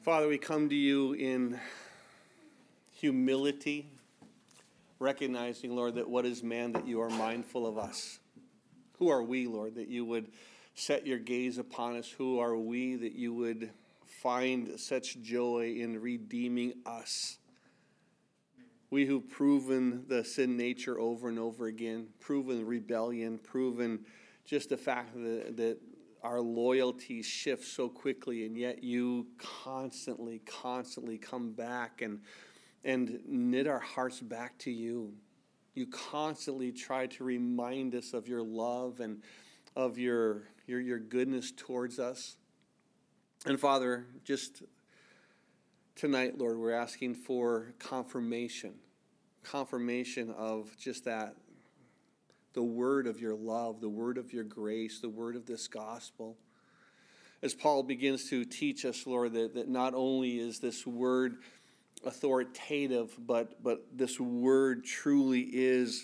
Father, we come to you in humility, recognizing, Lord, that what is man that you are mindful of us? Who are we, Lord, that you would set your gaze upon us? Who are we that you would find such joy in redeeming us? We who've proven the sin nature over and over again, proven rebellion, proven just the fact that our loyalties shift so quickly, and yet you constantly come back and knit our hearts back to you. You constantly try to remind us of your love and of your goodness towards us. And Father, just tonight, Lord, we're asking for confirmation of just that, the word of your love, the word of your grace, the word of this gospel. As Paul begins to teach us, Lord, that not only is this word authoritative, but this word truly is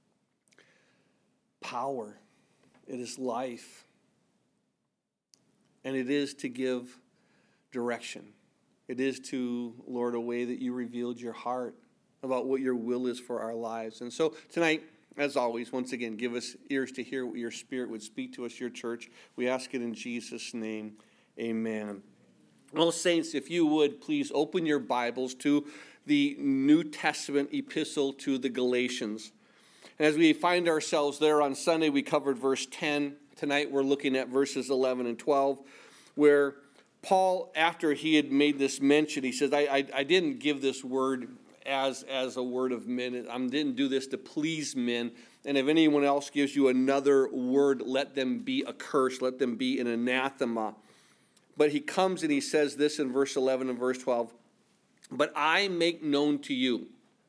power. It is life. And it is to give direction. It is to, Lord, a way that you revealed your heart about what your will is for our lives. And so tonight, as always, once again, give us ears to hear what your Spirit would speak to us, your church. We ask it in Jesus' name. Amen. Well, saints, if you would, please open your Bibles to the New Testament epistle to the Galatians. And as we find ourselves there on Sunday, we covered verse 10. Tonight we're looking at verses 11 and 12, where Paul, after he had made this mention, he says, I didn't give this word as a word of men. I didn't do this to please men. And if anyone else gives you another word, let them be accursed. Let them be an anathema. But he comes and he says this in verse 11 and verse 12. But I make known to you,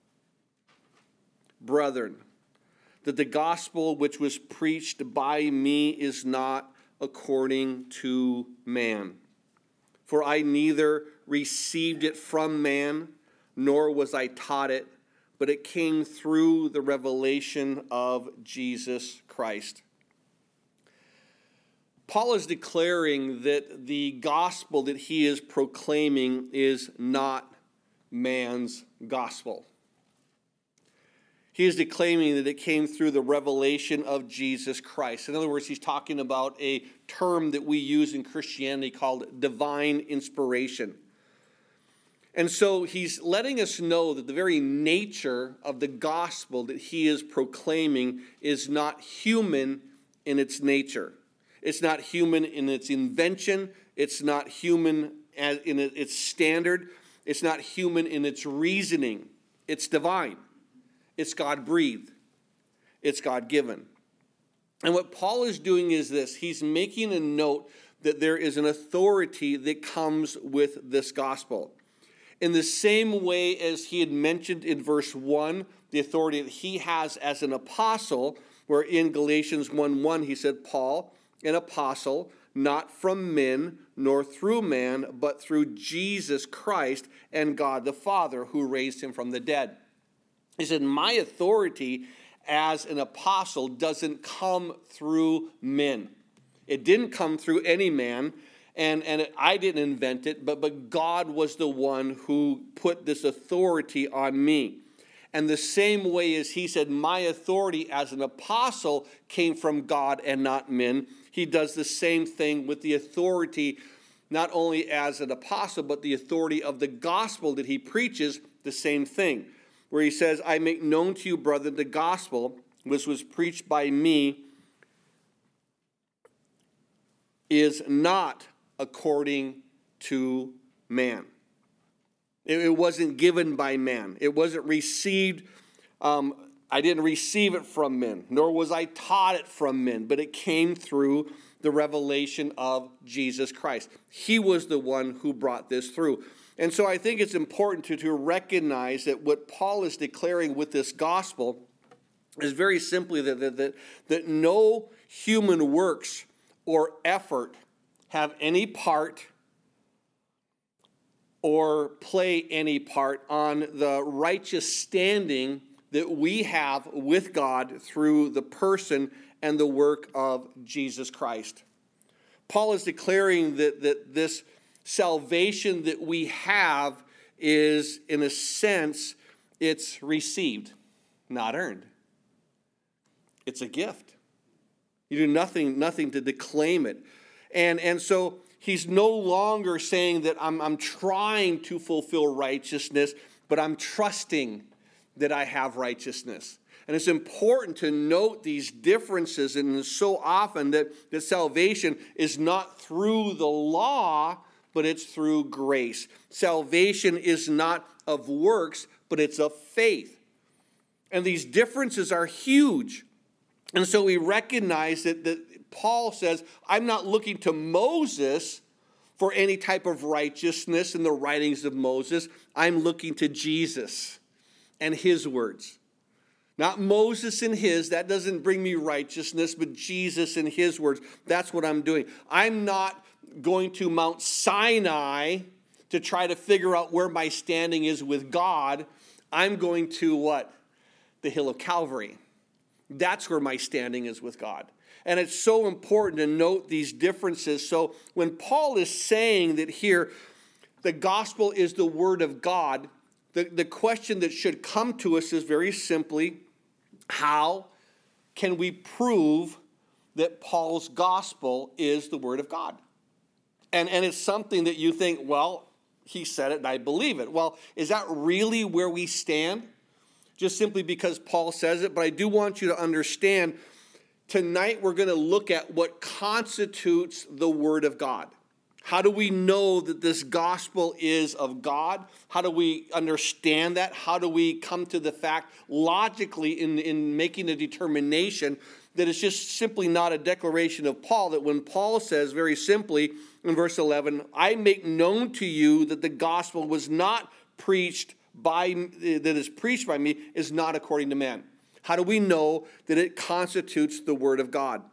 brethren, that the gospel which was preached by me is not according to man. For I neither received it from man, nor was I taught it, but it came through the revelation of Jesus Christ. Paul is declaring that the gospel that he is proclaiming is not man's gospel. He is declaiming that it came through the revelation of Jesus Christ. In other words, he's talking about a term that we use in Christianity called divine inspiration. And so he's letting us know that the very nature of the gospel that he is proclaiming is not human in its nature. It's not human in its invention. It's not human in its standard. It's not human in its reasoning. It's divine. It's God-breathed. It's God-given. And what Paul is doing is this. He's making a note that there is an authority that comes with this gospel. In the same way as he had mentioned in verse 1, the authority that he has as an apostle, where in Galatians 1:1 he said, Paul, an apostle, not from men, nor through man, but through Jesus Christ and God the Father, who raised him from the dead. He said, my authority as an apostle doesn't come through men. It didn't come through any man. And I didn't invent it, but God was the one who put this authority on me. And the same way as he said, my authority as an apostle came from God and not men, he does the same thing with the authority, not only as an apostle, but the authority of the gospel that he preaches, the same thing. Where he says, I make known to you, brother, the gospel which was preached by me is not according to man. It wasn't given by man. It wasn't received. I didn't receive it from men, nor was I taught it from men, but it came through the revelation of Jesus Christ. He was the one who brought this through. And so I think it's important to recognize that what Paul is declaring with this gospel is very simply that no human works or effort have any part or play any part on the righteous standing that we have with God through the person and the work of Jesus Christ. Paul is declaring that this salvation that we have is, in a sense, it's received, not earned. It's a gift. You do nothing to claim it. And so he's no longer saying that I'm trying to fulfill righteousness, but I'm trusting that I have righteousness. And it's important to note these differences, and so often that salvation is not through the law, but it's through grace. Salvation is not of works, but it's of faith. And these differences are huge. And so we recognize that Paul says, I'm not looking to Moses for any type of righteousness in the writings of Moses. I'm looking to Jesus and his words. Not Moses and his, that doesn't bring me righteousness, but Jesus and his words. That's what I'm doing. I'm not going to Mount Sinai to try to figure out where my standing is with God. I'm going to what? The hill of Calvary. That's where my standing is with God. And it's so important to note these differences. So when Paul is saying that here, the gospel is the word of God, the question that should come to us is very simply, how can we prove that Paul's gospel is the word of God? And it's something that you think, well, he said it and I believe it. Well, is that really where we stand? Just simply because Paul says it, but I do want you to understand, tonight we're going to look at what constitutes the word of God. How do we know that this gospel is of God? How do we understand that? How do we come to the fact logically in making a determination that it's just simply not a declaration of Paul, that when Paul says very simply in verse 11, I make known to you that the gospel was not preached that is preached by me is not according to man. How do we know that it constitutes the word of God?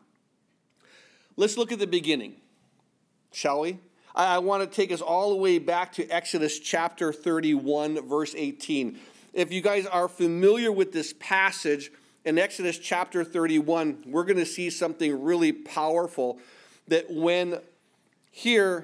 Let's look at the beginning, shall we? I want to take us all the way back to Exodus chapter 31, verse 18. If you guys are familiar with this passage, in Exodus chapter 31, we're going to see something really powerful, that when here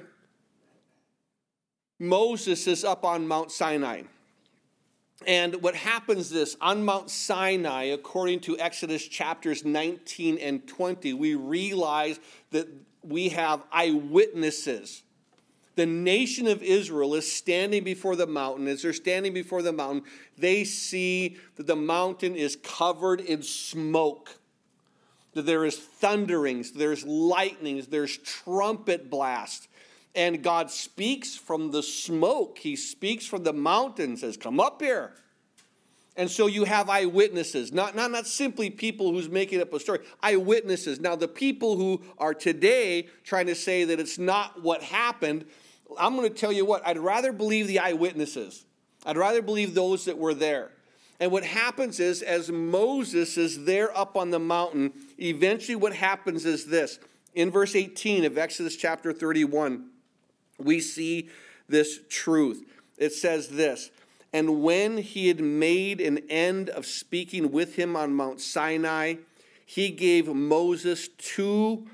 Moses is up on Mount Sinai. And what happens is, on Mount Sinai, according to Exodus chapters 19 and 20, we realize that we have eyewitnesses. The nation of Israel is standing before the mountain. As they're standing before the mountain, they see that the mountain is covered in smoke, that there is thunderings, there's lightnings, there's trumpet blasts. And God speaks from the smoke. He speaks from the mountain, says, come up here. And so you have eyewitnesses, not simply people who's making up a story, eyewitnesses. Now, the people who are today trying to say that it's not what happened, I'm going to tell you what, I'd rather believe the eyewitnesses. I'd rather believe those that were there. And what happens is, as Moses is there up on the mountain, eventually what happens is this. In verse 18 of Exodus chapter 31, we see this truth. It says this, and when he had made an end of speaking with him on Mount Sinai, he gave Moses 2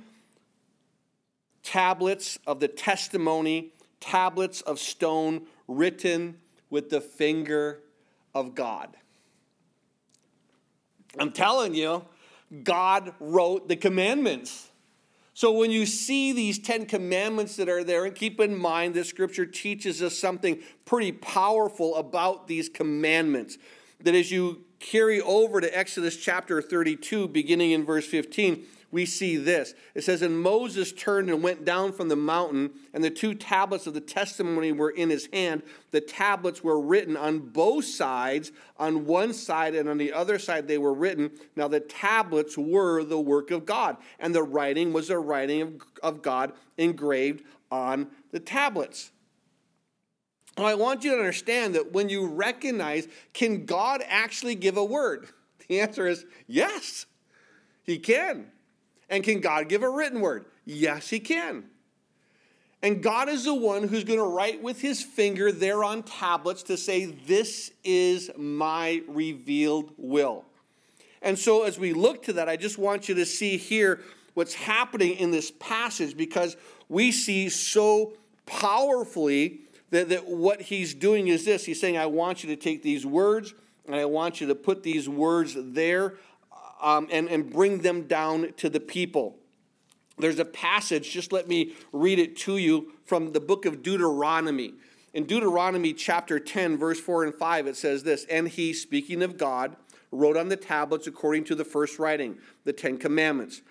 tablets of the testimony, tablets of stone written with the finger of God. I'm telling you, God wrote the commandments. So when you see these 10 commandments that are there, and keep in mind that Scripture teaches us something pretty powerful about these commandments, that as you carry over to Exodus chapter 32, beginning in verse 15, we see this. It says, and Moses turned and went down from the mountain, and the 2 tablets of the testimony were in his hand. The tablets were written on both sides, on one side and on the other side they were written. Now the tablets were the work of God, and the writing was the writing of God engraved on the tablets. Now, I want you to understand that when you recognize, can God actually give a word? The answer is yes, he can. And can God give a written word? Yes, he can. And God is the one who's going to write with his finger there on tablets to say, this is my revealed will. And so as we look to that, I just want you to see here what's happening in this passage, because we see so powerfully that what he's doing is this. He's saying, I want you to take these words, and I want you to put these words there and bring them down to the people. There's a passage, just let me read it to you, from the book of Deuteronomy. In Deuteronomy chapter 10, verse 4 and 5, it says this, and he, speaking of God, wrote on the tablets according to the first writing, the Ten Commandments,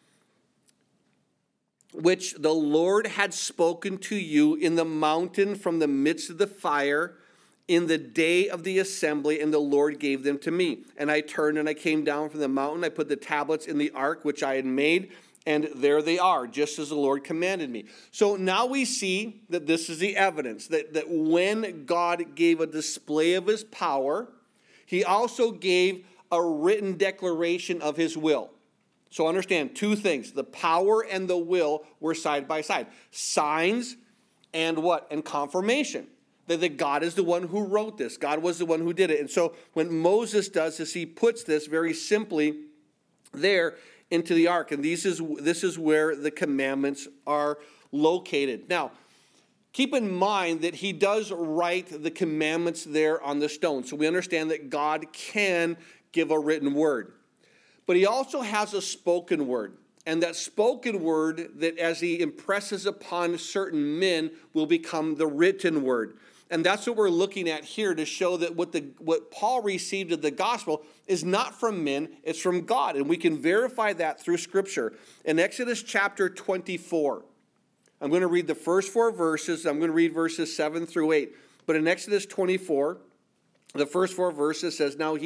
which the Lord had spoken to you in the mountain from the midst of the fire in the day of the assembly, and the Lord gave them to me. And I turned and I came down from the mountain. I put the tablets in the ark which I had made, and there they are, just as the Lord commanded me. So now we see that this is the evidence, that when God gave a display of his power, he also gave a written declaration of his will. So understand two things. The power and the will were side by side. Signs and what? And confirmation. That God is the one who wrote this. God was the one who did it. And so when Moses does this, he puts this very simply there into the ark. And this is where the commandments are located. Now, keep in mind that he does write the commandments there on the stone. So we understand that God can give a written word. But he also has a spoken word. And that spoken word that as he impresses upon certain men will become the written word. And that's what we're looking at here to show that what Paul received of the gospel is not from men, it's from God. And we can verify that through Scripture. In Exodus chapter 24, I'm going to read the first 4 verses. I'm going to read verses 7 through 8. But in Exodus 24, the first 4 verses says, now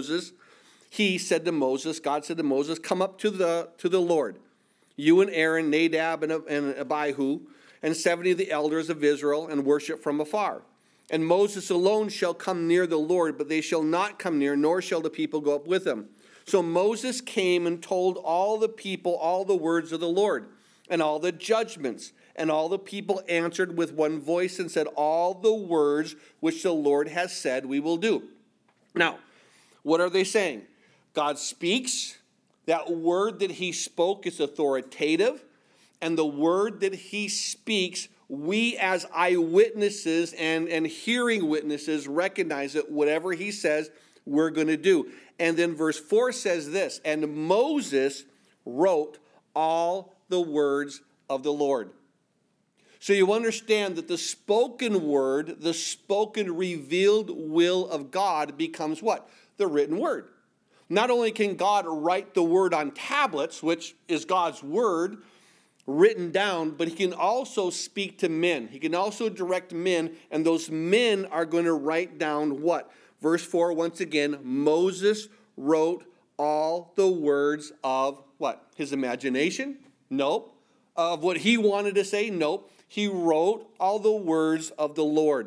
he said to Moses, God said to Moses, come up to the Lord, you and Aaron, Nadab and Abihu, and 70 of the elders of Israel, and worship from afar. And Moses alone shall come near the Lord, but they shall not come near, nor shall the people go up with him. So Moses came and told all the people all the words of the Lord, and all the judgments. And all the people answered with one voice and said, all the words which the Lord has said we will do. Now, what are they saying? God speaks. That word that he spoke is authoritative. And the word that he speaks, we as eyewitnesses and hearing witnesses recognize that whatever he says, we're going to do. And then verse 4 says this, and Moses wrote all the words of the Lord. So you understand that the spoken word, the spoken revealed will of God becomes what? The written word. Not only can God write the word on tablets, which is God's word, written down, but he can also speak to men. He can also direct men, and those men are going to write down what? Verse 4, once again, Moses wrote all the words of what? His imagination? Nope. Of what he wanted to say? Nope. He wrote all the words of the Lord.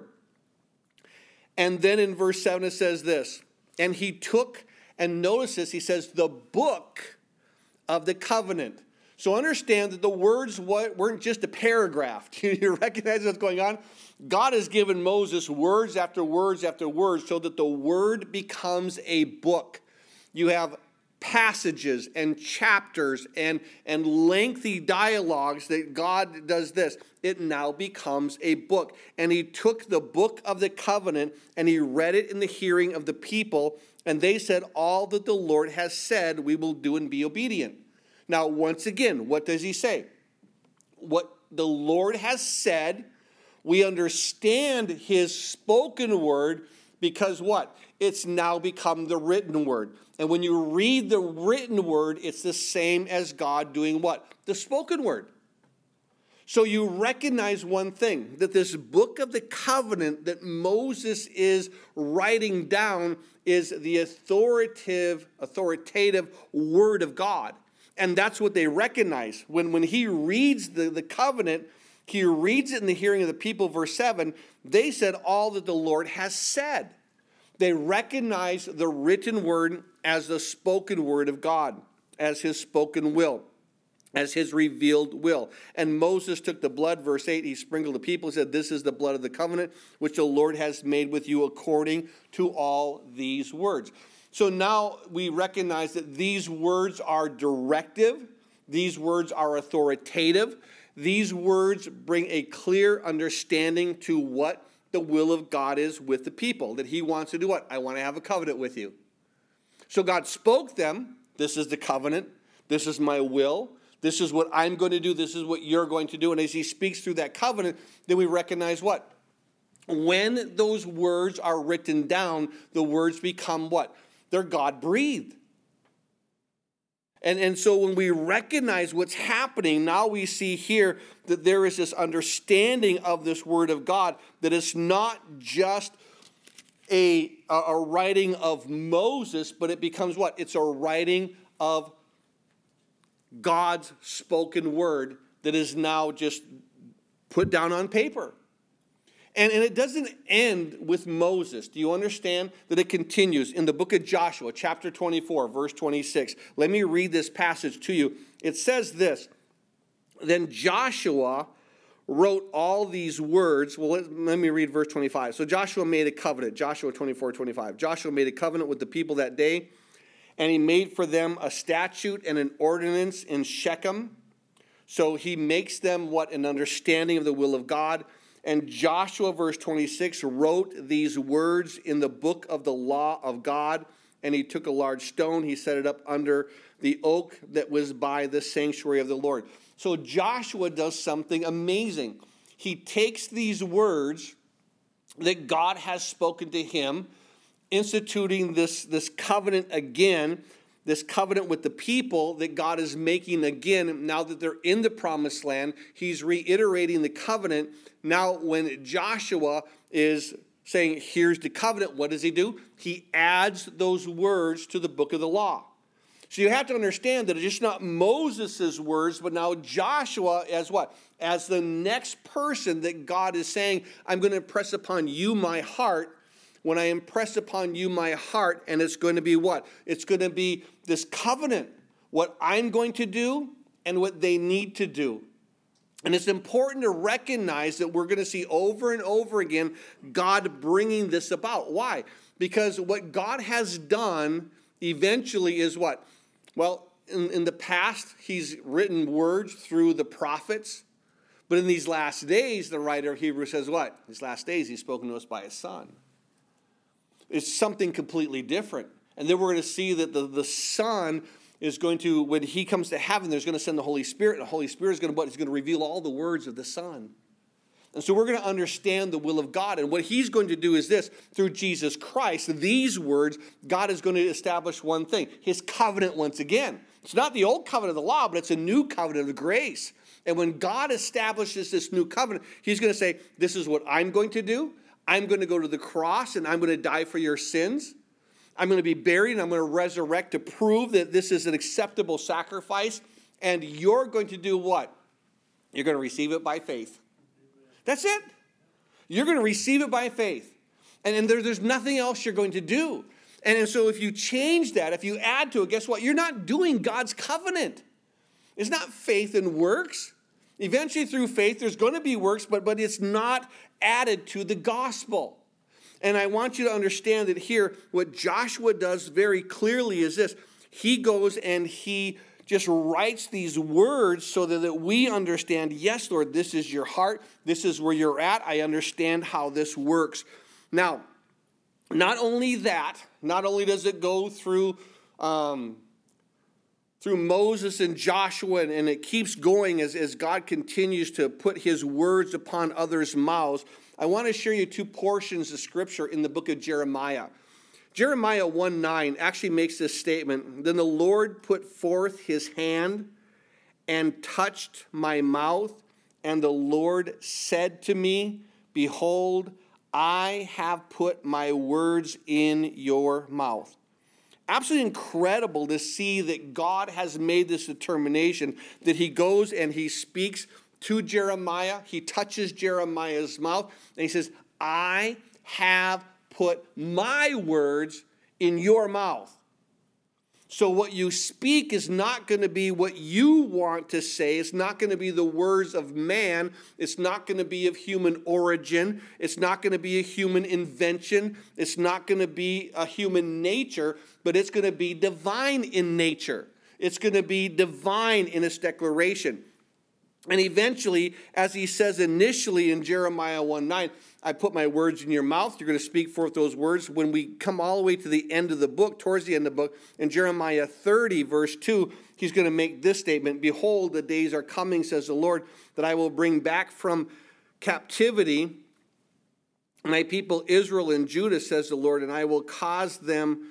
And then in verse 7 it says this, and he took, and notice this, he says, the book of the covenant. So understand that the words weren't just a paragraph. You recognize what's going on? God has given Moses words after words after words so that the word becomes a book. You have passages and chapters and lengthy dialogues that God does this. It now becomes a book. And he took the book of the covenant and he read it in the hearing of the people. And they said, all that the Lord has said we will do and be obedient. Now, once again, what does he say? What the Lord has said, we understand his spoken word because what? It's now become the written word. And when you read the written word, it's the same as God doing what? The spoken word. So you recognize one thing, that this book of the covenant that Moses is writing down is the authoritative word of God. And that's what they recognize. When he reads the covenant, he reads it in the hearing of the people, verse 7, they said all that the Lord has said. They recognize the written word as the spoken word of God, as his spoken will, as his revealed will. And Moses took the blood, verse 8, he sprinkled the people, said, this is the blood of the covenant, which the Lord has made with you according to all these words. So now we recognize that these words are directive, these words are authoritative, these words bring a clear understanding to what the will of God is with the people. That he wants to do what? I want to have a covenant with you. So God spoke them. This is the covenant. This is my will. This is what I'm going to do. This is what you're going to do. And as he speaks through that covenant, then we recognize what? When those words are written down, the words become what? They're God-breathed. And so when we recognize what's happening, now we see here that there is this understanding of this word of God, that it's not just a writing of Moses, but it becomes what? It's a writing of God's spoken word that is now just put down on paper. And it doesn't end with Moses. Do you understand that it continues in the book of Joshua, chapter 24, verse 26? Let me read this passage to you. It says this, then Joshua wrote all these words. Well, let me read verse 25. So Joshua made a covenant, Joshua 24, 25. Joshua made a covenant with the people that day, and he made for them a statute and an ordinance in Shechem. So he makes them what? An understanding of the will of God. And Joshua, verse 26, wrote these words in the book of the law of God. And he took a large stone. He set it up under the oak that was by the sanctuary of the Lord. So Joshua does something amazing. He takes these words that God has spoken to him, instituting this covenant again, this covenant with the people that God is making again. Now that they're in the promised land, he's reiterating the covenant. Now when Joshua is saying, here's the covenant, what does he do? He adds those words to the book of the law. So you have to understand that it's just not Moses' words, but now Joshua as what? As the next person that God is saying, I'm going to impress upon you my heart. When I impress upon you my heart, and it's going to be what? It's going to be this covenant, what I'm going to do and what they need to do. And it's important to recognize that we're going to see over and over again God bringing this about. Why? Because what God has done eventually is what? Well, in the past, he's written words through the prophets. But in these last days, the writer of Hebrews says what? These last days, he's spoken to us by his Son. It's something completely different. And then we're going to see that the Son is going to, when he comes to heaven, there's going to send the Holy Spirit. And the Holy Spirit is going to what? He's going to reveal all the words of the Son. And so we're going to understand the will of God. And what he's going to do is this. Through Jesus Christ, these words, God is going to establish one thing. His covenant once again. It's not the old covenant of the law, but it's a new covenant of grace. And when God establishes this new covenant, he's going to say, this is what I'm going to do. I'm going to go to the cross and I'm going to die for your sins. I'm going to be buried and I'm going to resurrect to prove that this is an acceptable sacrifice. And you're going to do what? You're going to receive it by faith. That's it. You're going to receive it by faith. And there's nothing else you're going to do. And so if you change that, if you add to it, guess what? You're not doing God's covenant. It's not faith and works. Eventually through faith, there's going to be works, but it's not added to the gospel. And I want you to understand that here, what Joshua does very clearly is this. He goes and he just writes these words so that we understand, yes, Lord, this is your heart. This is where you're at. I understand how this works. Now, not only that, not only does it go through Moses and Joshua, and it keeps going as God continues to put his words upon others' mouths. I want to share you two portions of Scripture in the book of Jeremiah. Jeremiah 1:9 actually makes this statement. Then the Lord put forth his hand and touched my mouth, and the Lord said to me, behold, I have put my words in your mouth. Absolutely incredible to see that God has made this determination that he goes and he speaks to Jeremiah. He touches Jeremiah's mouth and he says, I have put my words in your mouth. So what you speak is not going to be what you want to say. It's not going to be the words of man. It's not going to be of human origin. It's not going to be a human invention. It's not going to be a human nature, but it's going to be divine in nature. It's going to be divine in its declaration. And eventually, as he says initially in Jeremiah 1:9, I put my words in your mouth. You're going to speak forth those words. When we come all the way to the end of the book, towards the end of the book, in Jeremiah 30, verse 2, he's going to make this statement. Behold, the days are coming, says the Lord, that I will bring back from captivity my people Israel and Judah, says the Lord, and I will cause them.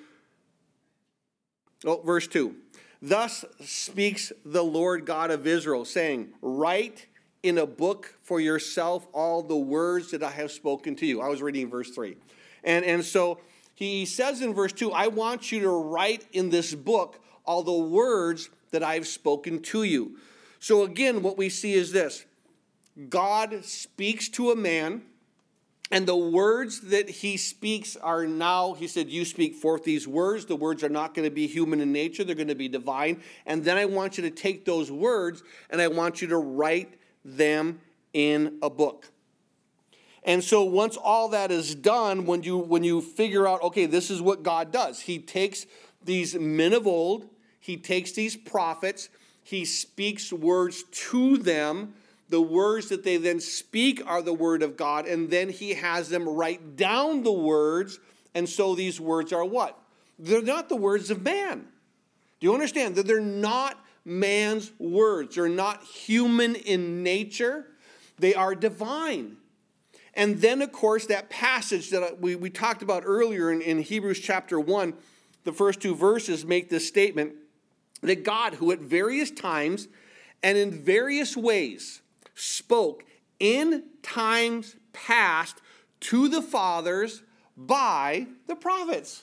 Oh, verse 2. Thus speaks the Lord God of Israel, saying, write in a book for yourself all the words that I have spoken to you. I was reading verse 3. And so he says in verse 2, I want you to write in this book all the words that I've spoken to you. So again, what we see is this. God speaks to a man, and the words that he speaks are now, he said, you speak forth these words. The words are not going to be human in nature. They're going to be divine. And then I want you to take those words and I want you to write them in a book. And so once all that is done, when you figure out, okay, this is what God does. He takes these men of old, he takes these prophets, he speaks words to them. The words that they then speak are the word of God, and then he has them write down the words, and so these words are what? They're not the words of man. Do you understand? That they're not man's words. They're not human in nature. They are divine. And then, of course, that passage that we talked about earlier in Hebrews chapter 1, the first two verses make this statement that God, who at various times and in various ways spoke in times past to the fathers by the prophets.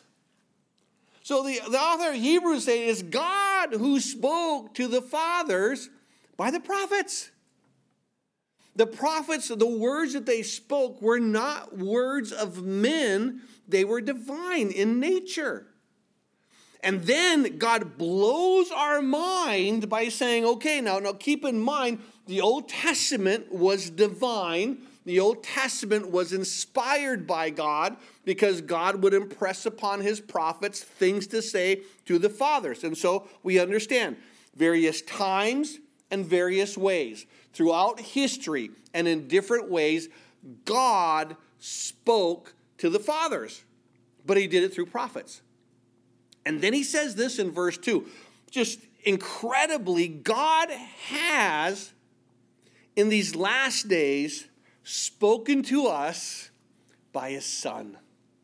So the author of Hebrews says it's God who spoke to the fathers by the prophets. The prophets, the words that they spoke were not words of men. They were divine in nature. And then God blows our mind by saying, okay, now keep in mind, the Old Testament was divine. The Old Testament was inspired by God because God would impress upon his prophets things to say to the fathers. And so we understand various times and various ways. Throughout history and in different ways, God spoke to the fathers, but he did it through prophets. And then he says this in verse 2, just incredibly, God has, in these last days, spoken to us by his Son.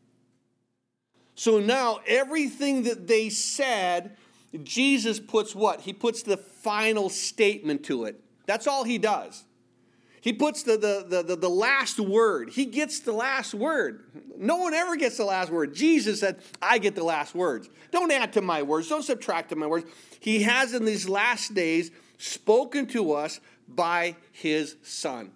So now everything that they said, Jesus puts what? He puts the final statement to it. That's all he does. He puts the last word. He gets the last word. No one ever gets the last word. Jesus said, I get the last words. Don't add to my words. Don't subtract to my words. He has in these last days spoken to us by his Son.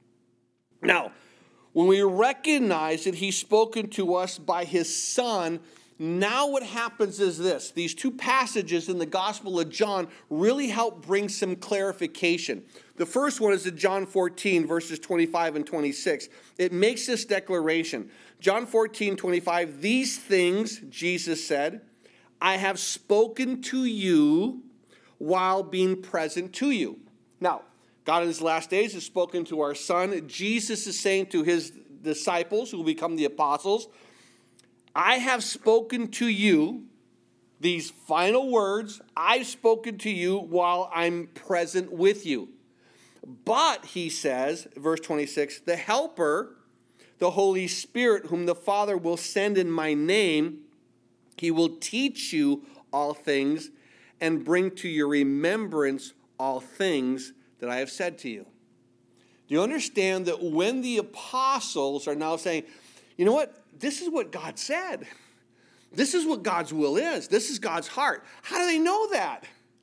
Now, when we recognize that he's spoken to us by his Son, now what happens is this. These two passages in the Gospel of John really help bring some clarification. The first one is in John 14, verses 25 and 26. It makes this declaration. John 14, 25, these things, Jesus said, I have spoken to you while being present to you. Now, God in his last days has spoken to our Son. Jesus is saying to his disciples, who will become the apostles, I have spoken to you, these final words, I've spoken to you while I'm present with you. But, he says, verse 26, the Helper, the Holy Spirit, whom the Father will send in my name, he will teach you all things and bring to your remembrance all things that I have said to you. Do you understand that when the apostles are now saying, you know what? This is what God said. This is what God's will is. This is God's heart. How do they know that?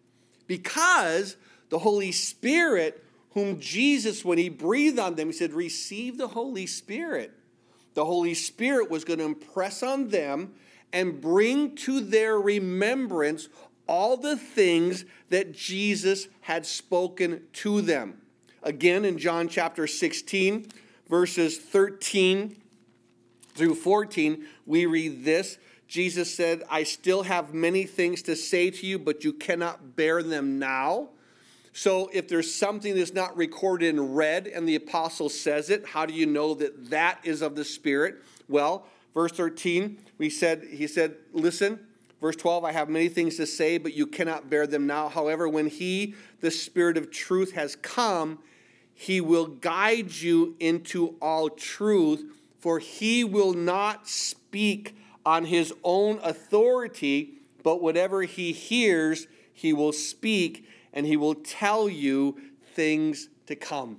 Because the Holy Spirit, whom Jesus, when he breathed on them, he said, receive the Holy Spirit. The Holy Spirit was going to impress on them and bring to their remembrance all the things that Jesus had spoken to them. Again, in John chapter 16, verses 13 through 14, we read this. Jesus said, I still have many things to say to you, but you cannot bear them now. So if there's something that's not recorded in red and the apostle says it, how do you know that that is of the Spirit? Well, verse 13, he said, listen, verse 12, I have many things to say, but you cannot bear them now. However, when he, the Spirit of truth, has come, he will guide you into all truth, for he will not speak on his own authority, but whatever he hears, he will speak, and he will tell you things to come.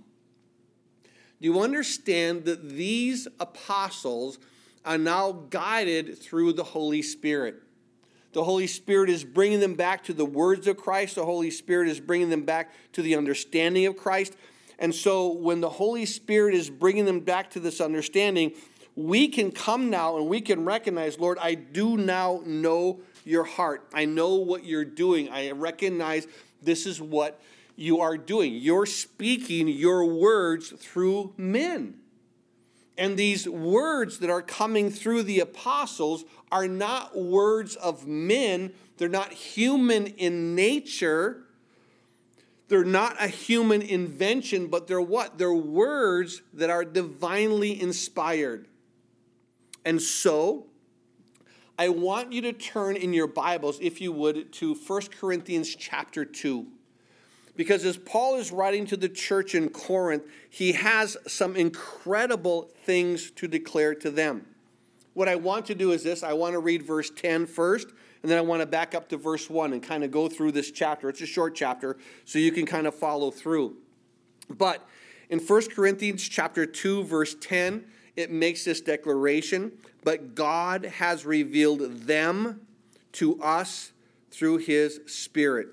Do you understand that these apostles are now guided through the Holy Spirit? The Holy Spirit is bringing them back to the words of Christ. The Holy Spirit is bringing them back to the understanding of Christ. And so when the Holy Spirit is bringing them back to this understanding, we can come now and we can recognize, Lord, I do now know your heart. I know what you're doing. I recognize this is what you are doing. You're speaking your words through men. And these words that are coming through the apostles are not words of men. They're not human in nature. They're not a human invention, but they're what? They're words that are divinely inspired. And so, I want you to turn in your Bibles, if you would, to 1 Corinthians chapter 2. Because as Paul is writing to the church in Corinth, he has some incredible things to declare to them. What I want to do is this. I want to read verse 10 first, and then I want to back up to verse 1 and kind of go through this chapter. It's a short chapter, so you can kind of follow through. But in 1 Corinthians chapter 2, verse 10, it makes this declaration, but God has revealed them to us through his Spirit.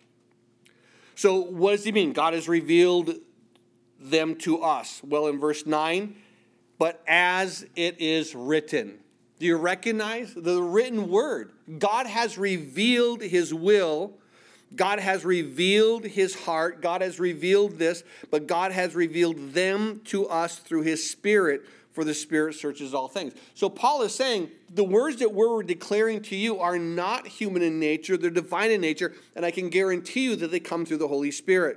So what does he mean? God has revealed them to us. Well, in verse 9, but as it is written. Do you recognize the written word? God has revealed his will. God has revealed his heart. God has revealed this, but God has revealed them to us through his Spirit, for the Spirit searches all things. So Paul is saying the words that we're declaring to you are not human in nature, they're divine in nature, and I can guarantee you that they come through the Holy Spirit.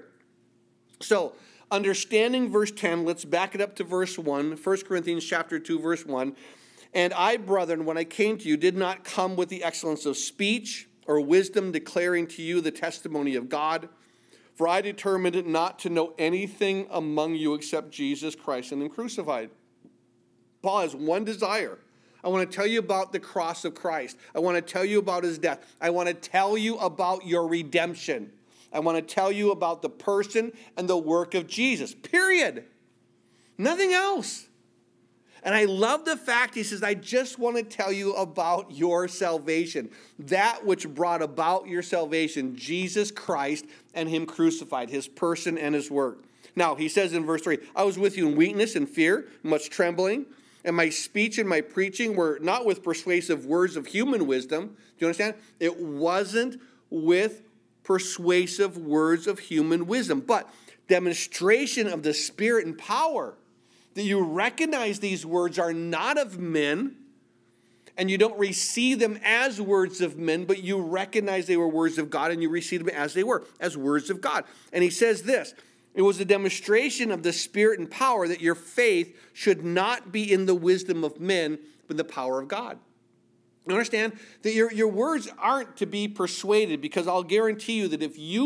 So, understanding verse 10, let's back it up to verse 1, 1 Corinthians chapter 2, verse 1. And I, brethren, when I came to you, did not come with the excellence of speech or wisdom, declaring to you the testimony of God. For I determined not to know anything among you except Jesus Christ and him crucified. Paul has one desire. I want to tell you about the cross of Christ. I want to tell you about his death. I want to tell you about your redemption. I want to tell you about the person and the work of Jesus. Period. Nothing else. And I love the fact he says, I just want to tell you about your salvation. That which brought about your salvation, Jesus Christ and him crucified, his person and his work. Now, he says in verse 3, I was with you in weakness and fear, much trembling. And my speech and my preaching were not with persuasive words of human wisdom. Do you understand? It wasn't with persuasive words of human wisdom, but demonstration of the Spirit and power. That you recognize these words are not of men, and you don't receive them as words of men, but you recognize they were words of God, and you receive them as they were, as words of God. And he says this, it was a demonstration of the Spirit and power that your faith should not be in the wisdom of men, but the power of God. You understand that your words aren't to be persuaded, because I'll guarantee you that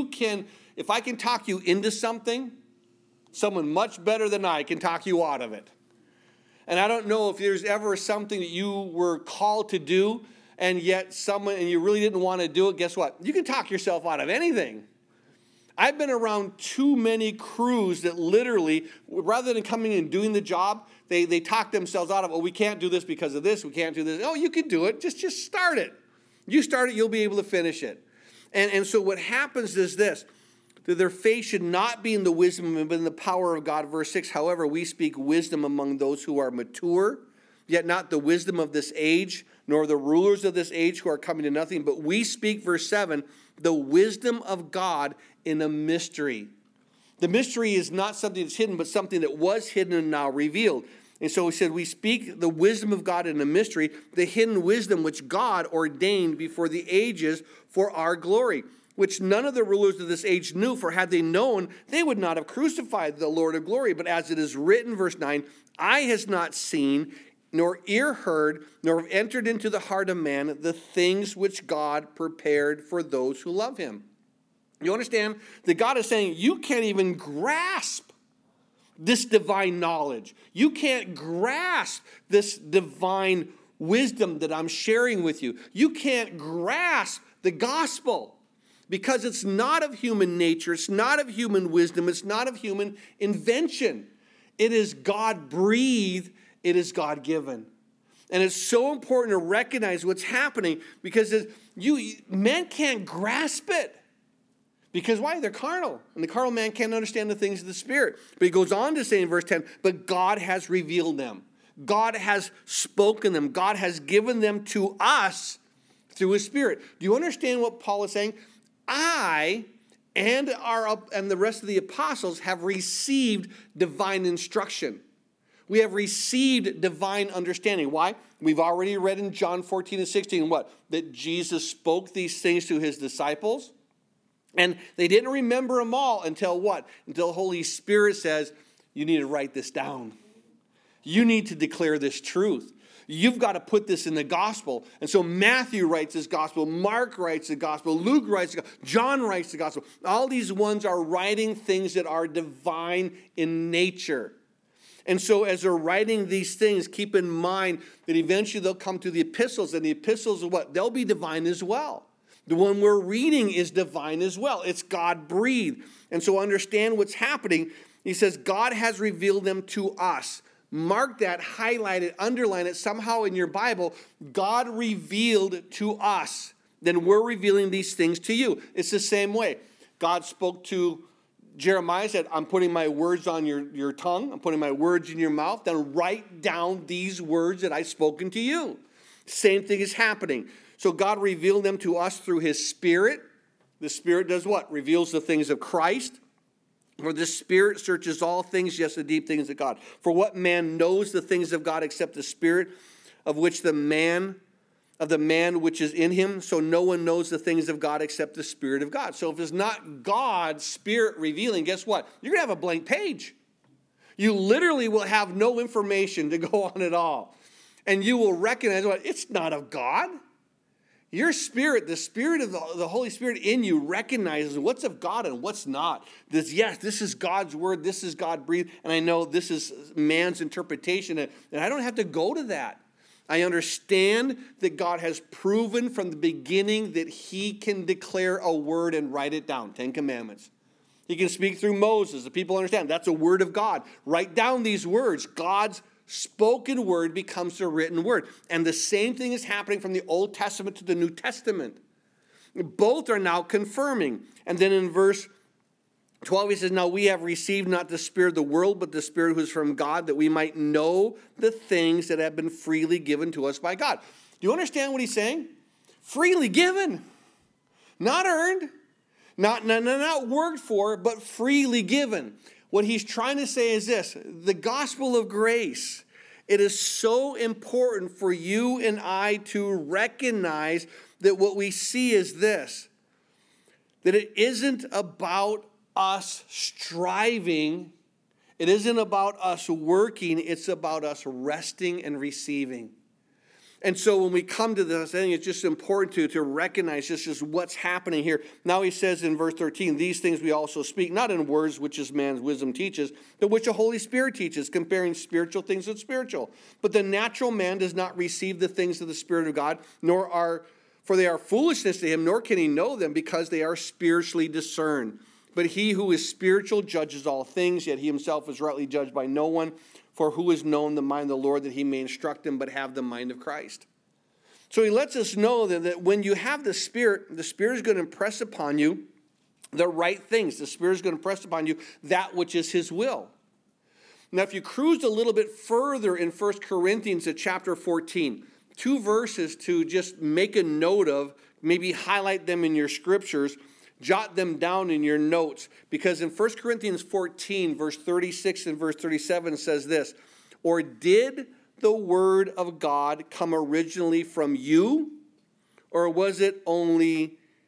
if I can talk you into something, someone much better than I can talk you out of it. And I don't know if there's ever something that you were called to do and you really didn't want to do it. Guess what? You can talk yourself out of anything. I've been around too many crews that literally, rather than coming and doing the job, they talk themselves out of, oh, we can't do this because of this, we can't do this. Oh, you can do it. Just start it. You start it, you'll be able to finish it. And so what happens is this, that their faith should not be in the wisdom but in the power of God. Verse 6, however, we speak wisdom among those who are mature, yet not the wisdom of this age, nor the rulers of this age who are coming to nothing. But we speak, verse 7, the wisdom of God in a mystery. The mystery is not something that's hidden, but something that was hidden and now revealed. And so he said, we speak the wisdom of God in a mystery, the hidden wisdom which God ordained before the ages for our glory, which none of the rulers of this age knew, for had they known, they would not have crucified the Lord of glory. But as it is written, verse 9, eye has not seen, nor ear heard, nor have entered into the heart of man the things which God prepared for those who love him. You understand that God is saying you can't even grasp this divine knowledge. You can't grasp this divine wisdom that I'm sharing with you. You can't grasp the gospel because it's not of human nature. It's not of human wisdom. It's not of human invention. It is God-breathed. It is God-given. And it's so important to recognize what's happening because men can't grasp it. Because why? They're carnal. And the carnal man can't understand the things of the Spirit. But he goes on to say in verse 10, but God has revealed them. God has spoken them. God has given them to us through his Spirit. Do you understand what Paul is saying? I and the rest of the apostles have received divine instruction. We have received divine understanding. Why? We've already read in John 14 and 16 what? That Jesus spoke these things to his disciples. And they didn't remember them all until what? Until the Holy Spirit says, you need to write this down. You need to declare this truth. You've got to put this in the gospel. And so Matthew writes this gospel. Mark writes the gospel. Luke writes the gospel. John writes the gospel. All these ones are writing things that are divine in nature. And so as they're writing these things, keep in mind that eventually they'll come to the epistles. And the epistles are what? They'll be divine as well. The one we're reading is divine as well. It's God-breathed. And so understand what's happening. He says, God has revealed them to us. Mark that, highlight it, underline it somehow in your Bible. God revealed to us. Then we're revealing these things to you. It's the same way. God spoke to Jeremiah, said, I'm putting my words on your tongue. I'm putting my words in your mouth. Then write down these words that I've spoken to you. Same thing is happening. So God revealed them to us through his Spirit. The Spirit does what? Reveals the things of Christ. For the Spirit searches all things, yes, the deep things of God. For what man knows the things of God except the Spirit of the man which is in him? So no one knows the things of God except the Spirit of God. So if it's not God's Spirit revealing, guess what? You're going to have a blank page. You literally will have no information to go on at all. And you will recognize what? It's not of God. Your spirit, the Spirit of the Holy Spirit in you recognizes what's of God and what's not. This is God's word. This is God-breathed. And I know this is man's interpretation. And I don't have to go to that. I understand that God has proven from the beginning that he can declare a word and write it down. 10 Commandments. He can speak through Moses. The people understand. That's a word of God. Write down these words. God's spoken word becomes the written word. And the same thing is happening from the Old Testament to the New Testament. Both are now confirming. And then in verse 12 he says, now we have received not the spirit of the world, but the Spirit who is from God, that we might know the things that have been freely given to us by God. Do you understand what he's saying? Freely given. Not earned. Not worked for, but freely given. What he's trying to say is this, the gospel of grace. It is so important for you and I to recognize that what we see is this, that it isn't about us striving, it isn't about us working, it's about us resting and receiving. And so when we come to this, I think it's just important to recognize just what's happening here. Now he says in verse 13, these things we also speak, not in words which is man's wisdom teaches, but which the Holy Spirit teaches, comparing spiritual things with spiritual. But the natural man does not receive the things of the Spirit of God, for they are foolishness to him, nor can he know them, because they are spiritually discerned. But he who is spiritual judges all things, yet he himself is rightly judged by no one. For who has known the mind of the Lord that he may instruct him, but have the mind of Christ? So he lets us know that when you have the Spirit is going to impress upon you the right things. The Spirit is going to impress upon you that which is his will. Now, if you cruise a little bit further in 1 Corinthians at chapter 14, 2 verses to just make a note of, maybe highlight them in your scriptures, jot them down in your notes, because in 1 Corinthians 14, verse 36 and verse 37 says this, or did the word of God come originally from you, or was it only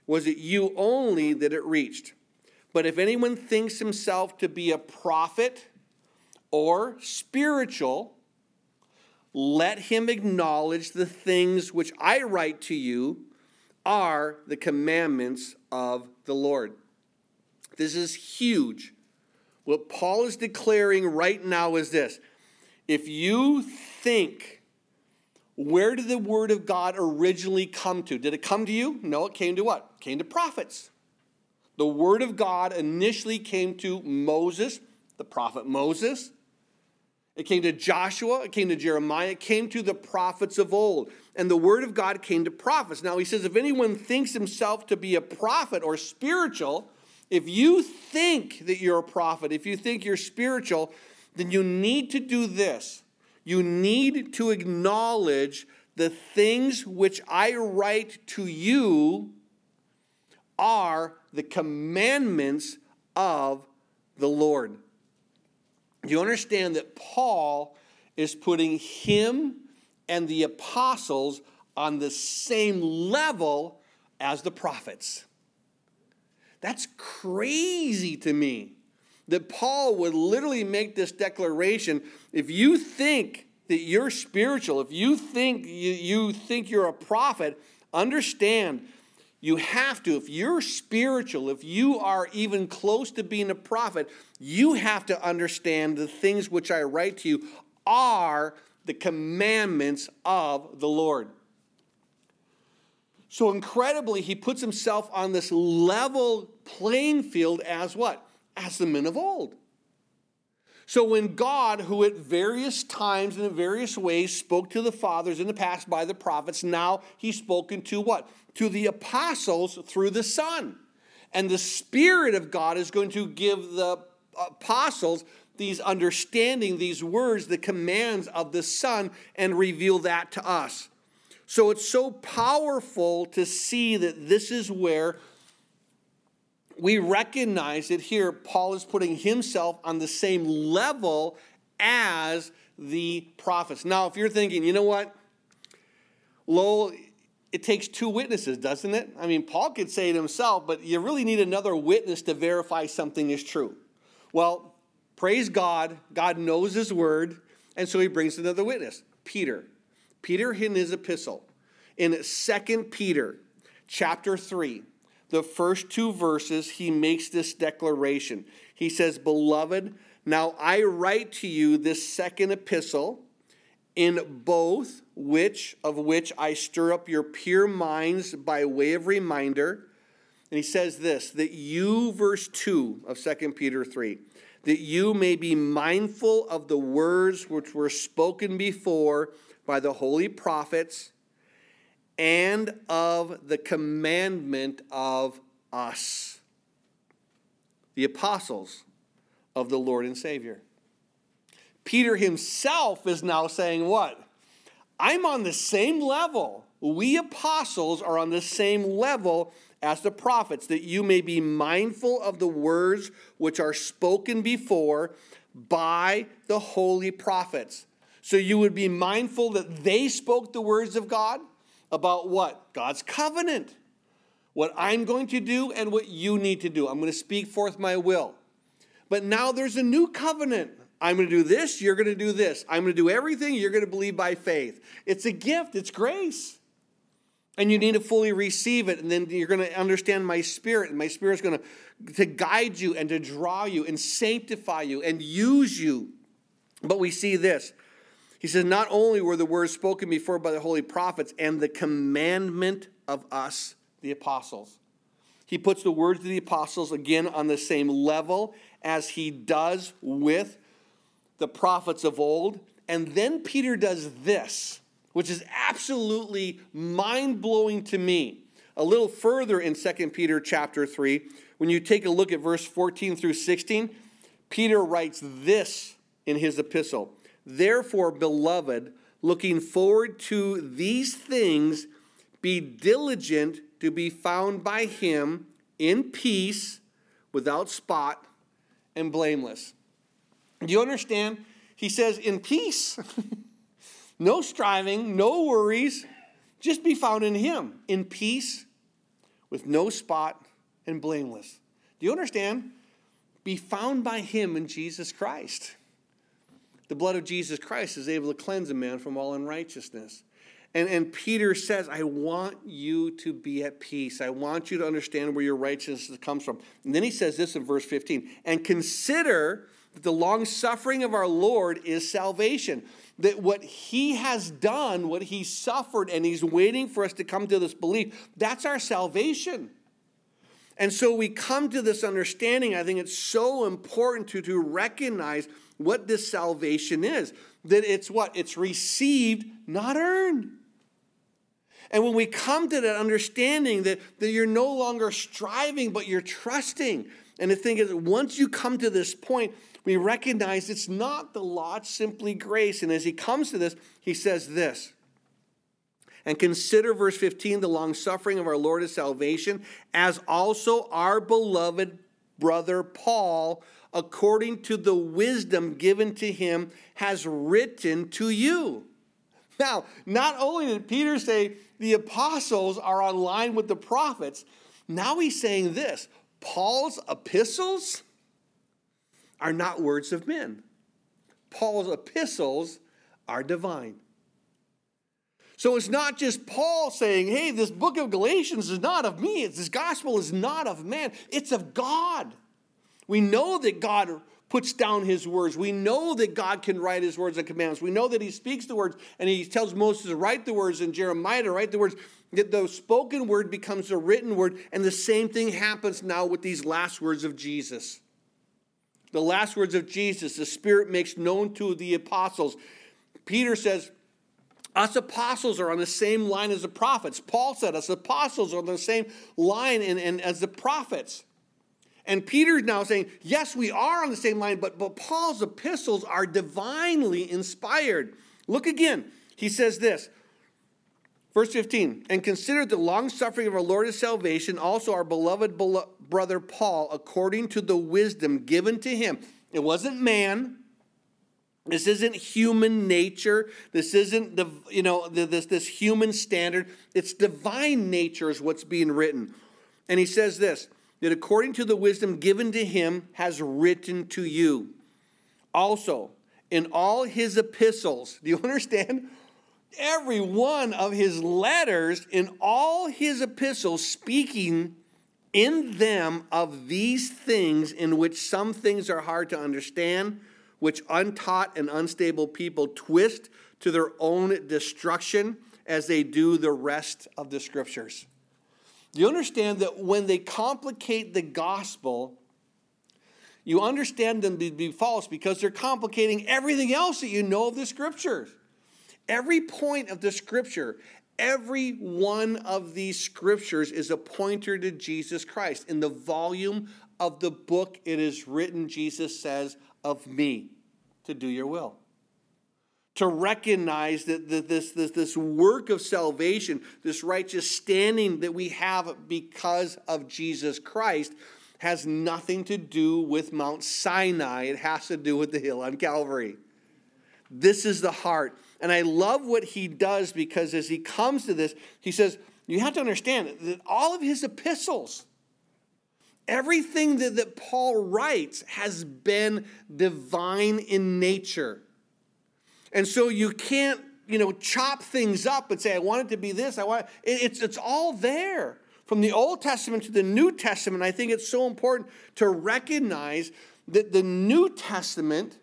was it you only that it reached. But if anyone thinks himself to be a prophet or spiritual, let him acknowledge the things which I write to you are the commandments of the Lord. This is huge. What Paul is declaring right now is this. If you think, where did the word of God originally come to? Did it come to you? No, it came to what? It came to prophets. The word of God initially came to Moses, the prophet Moses. It came to Joshua, it came to Jeremiah, it came to the prophets of old. And the word of God came to prophets. Now he says, if anyone thinks himself to be a prophet or spiritual, if you think that you're a prophet, if you think you're spiritual, then you need to do this. You need to acknowledge the things which I write to you are the commandments of the Lord. Do you understand that Paul is putting him and the apostles on the same level as the prophets? That's crazy to me that Paul would literally make this declaration. If you think that you're spiritual, if you think you're a prophet, understand you have to. If you're spiritual, if you are even close to being a prophet, you have to understand the things which I write to you are the commandments of the Lord. So incredibly, he puts himself on this level playing field as what? As the men of old. So when God, who at various times and in various ways spoke to the fathers in the past by the prophets, now he's spoken to what? To the apostles through the Son. And the Spirit of God is going to give the apostles these understanding, these words, the commands of the Son, and reveal that to us. So it's so powerful to see that this is where we recognize that here Paul is putting himself on the same level as the prophets. Now, if you're thinking, you know what, Lowell, it takes two witnesses, doesn't it? I mean, Paul could say it himself, but you really need another witness to verify something is true. Well, praise God. God knows his word, and so he brings another witness, Peter. Peter in his epistle, in 2 Peter chapter 3, the first two verses, he makes this declaration. He says, Beloved, now I write to you this second epistle, in both of which I stir up your pure minds by way of reminder. And he says this, that you, verse 2 of 2 Peter 3, that you may be mindful of the words which were spoken before by the holy prophets, and of the commandment of us, the apostles of the Lord and Savior. Peter himself is now saying what? I'm on the same level. We apostles are on the same level as the prophets, that you may be mindful of the words which are spoken before by the holy prophets. So you would be mindful that they spoke the words of God about what? God's covenant. What I'm going to do and what you need to do. I'm going to speak forth my will. But now there's a new covenant. I'm going to do this, you're going to do this. I'm going to do everything, you're going to believe by faith. It's a gift, it's grace. And you need to fully receive it, and then you're going to understand my Spirit, and my Spirit's going to guide you and to draw you and sanctify you and use you. But we see this. He says, not only were the words spoken before by the holy prophets and the commandment of us, the apostles. He puts the words of the apostles again on the same level as he does with the prophets of old. And then Peter does this, which is absolutely mind-blowing to me. A little further in 2 Peter chapter 3, when you take a look at verse 14 through 16, Peter writes this in his epistle. Therefore, beloved, looking forward to these things, be diligent to be found by him in peace, without spot, and blameless. Do you understand? He says, in peace. No striving, no worries. Just be found in him, in peace, with no spot and blameless. Do you understand? Be found by him in Jesus Christ. The blood of Jesus Christ is able to cleanse a man from all unrighteousness. And Peter says, I want you to be at peace. I want you to understand where your righteousness comes from. And then he says this in verse 15. And consider that the long suffering of our Lord is salvation. That what he has done, what he suffered, and he's waiting for us to come to this belief, that's our salvation. And so we come to this understanding. I think it's so important to recognize what this salvation is. That it's what? It's received, not earned. And when we come to that understanding that you're no longer striving, but you're trusting. And the thing is, once you come to this point, we recognize it's not the law, it's simply grace. And as he comes to this, he says this. And consider, verse 15, the long suffering of our Lord is salvation, as also our beloved brother Paul, according to the wisdom given to him, has written to you. Now, not only did Peter say the apostles are on line with the prophets, now he's saying this. Paul's epistles are not words of men. Paul's epistles are divine. So it's not just Paul saying, hey, this book of Galatians is not of me. This gospel is not of man. It's of God. We know that God puts down his words. We know that God can write his words and commandments. We know that he speaks the words, and he tells Moses to write the words, and Jeremiah to write the words. That the spoken word becomes a written word, and the same thing happens now with these last words of Jesus. The last words of Jesus, the Spirit makes known to the apostles. Peter says, us apostles are on the same line as the prophets. Paul said us apostles are on the same line and as the prophets. And Peter's now saying, yes, we are on the same line, but Paul's epistles are divinely inspired. Look again. He says this, verse 15, and consider the long suffering of our Lord is salvation, also our beloved brother Paul, according to the wisdom given to him. It wasn't man. This isn't human nature. This isn't this human standard. It's divine nature is what's being written. And he says this, that according to the wisdom given to him has written to you. Also, in all his epistles, do you understand? Every one of his letters, in all his epistles, speaking in them of these things in which some things are hard to understand, which untaught and unstable people twist to their own destruction as they do the rest of the scriptures. Do you understand that when they complicate the gospel, you understand them to be false because they're complicating everything else that you know of the scriptures? Every point of the scripture, every one of these scriptures is a pointer to Jesus Christ. In the volume of the book, it is written, Jesus says, of me, to do your will. To recognize that this work of salvation, this righteous standing that we have because of Jesus Christ, has nothing to do with Mount Sinai. It has to do with the hill on Calvary. This is the heart. And I love what he does because as he comes to this, he says, you have to understand that all of his epistles, everything that Paul writes has been divine in nature. And so you can't, chop things up and say, I want it to be this. It's all there. From the Old Testament to the New Testament, I think it's so important to recognize that the New Testament,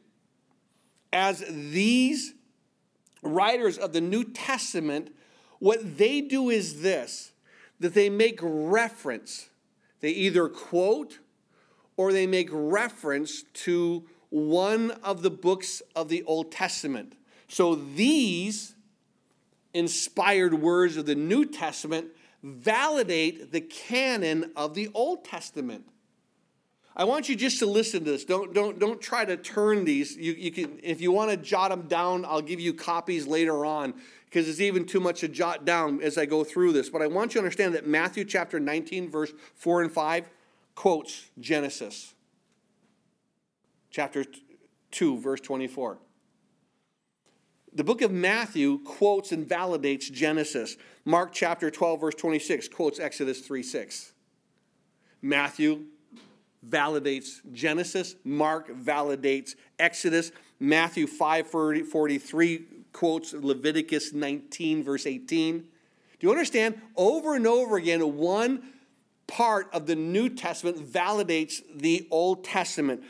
as these writers of the New Testament, what they do is this, that they make reference. They either quote or they make reference to one of the books of the Old Testament. So these inspired words of the New Testament validate the canon of the Old Testament. I want you just to listen to this. Don't try to turn these. You can, if you want to jot them down, I'll give you copies later on because it's even too much to jot down as I go through this. But I want you to understand that Matthew chapter 19, verse 4 and 5 quotes Genesis chapter 2, verse 24. The book of Matthew quotes and validates Genesis. Mark chapter 12, verse 26 quotes Exodus 3:6. Matthew validates Genesis. Mark validates Exodus. Matthew 5:43 quotes Leviticus 19, verse 18. Do you understand? Over and over again, one part of the New Testament validates the Old Testament.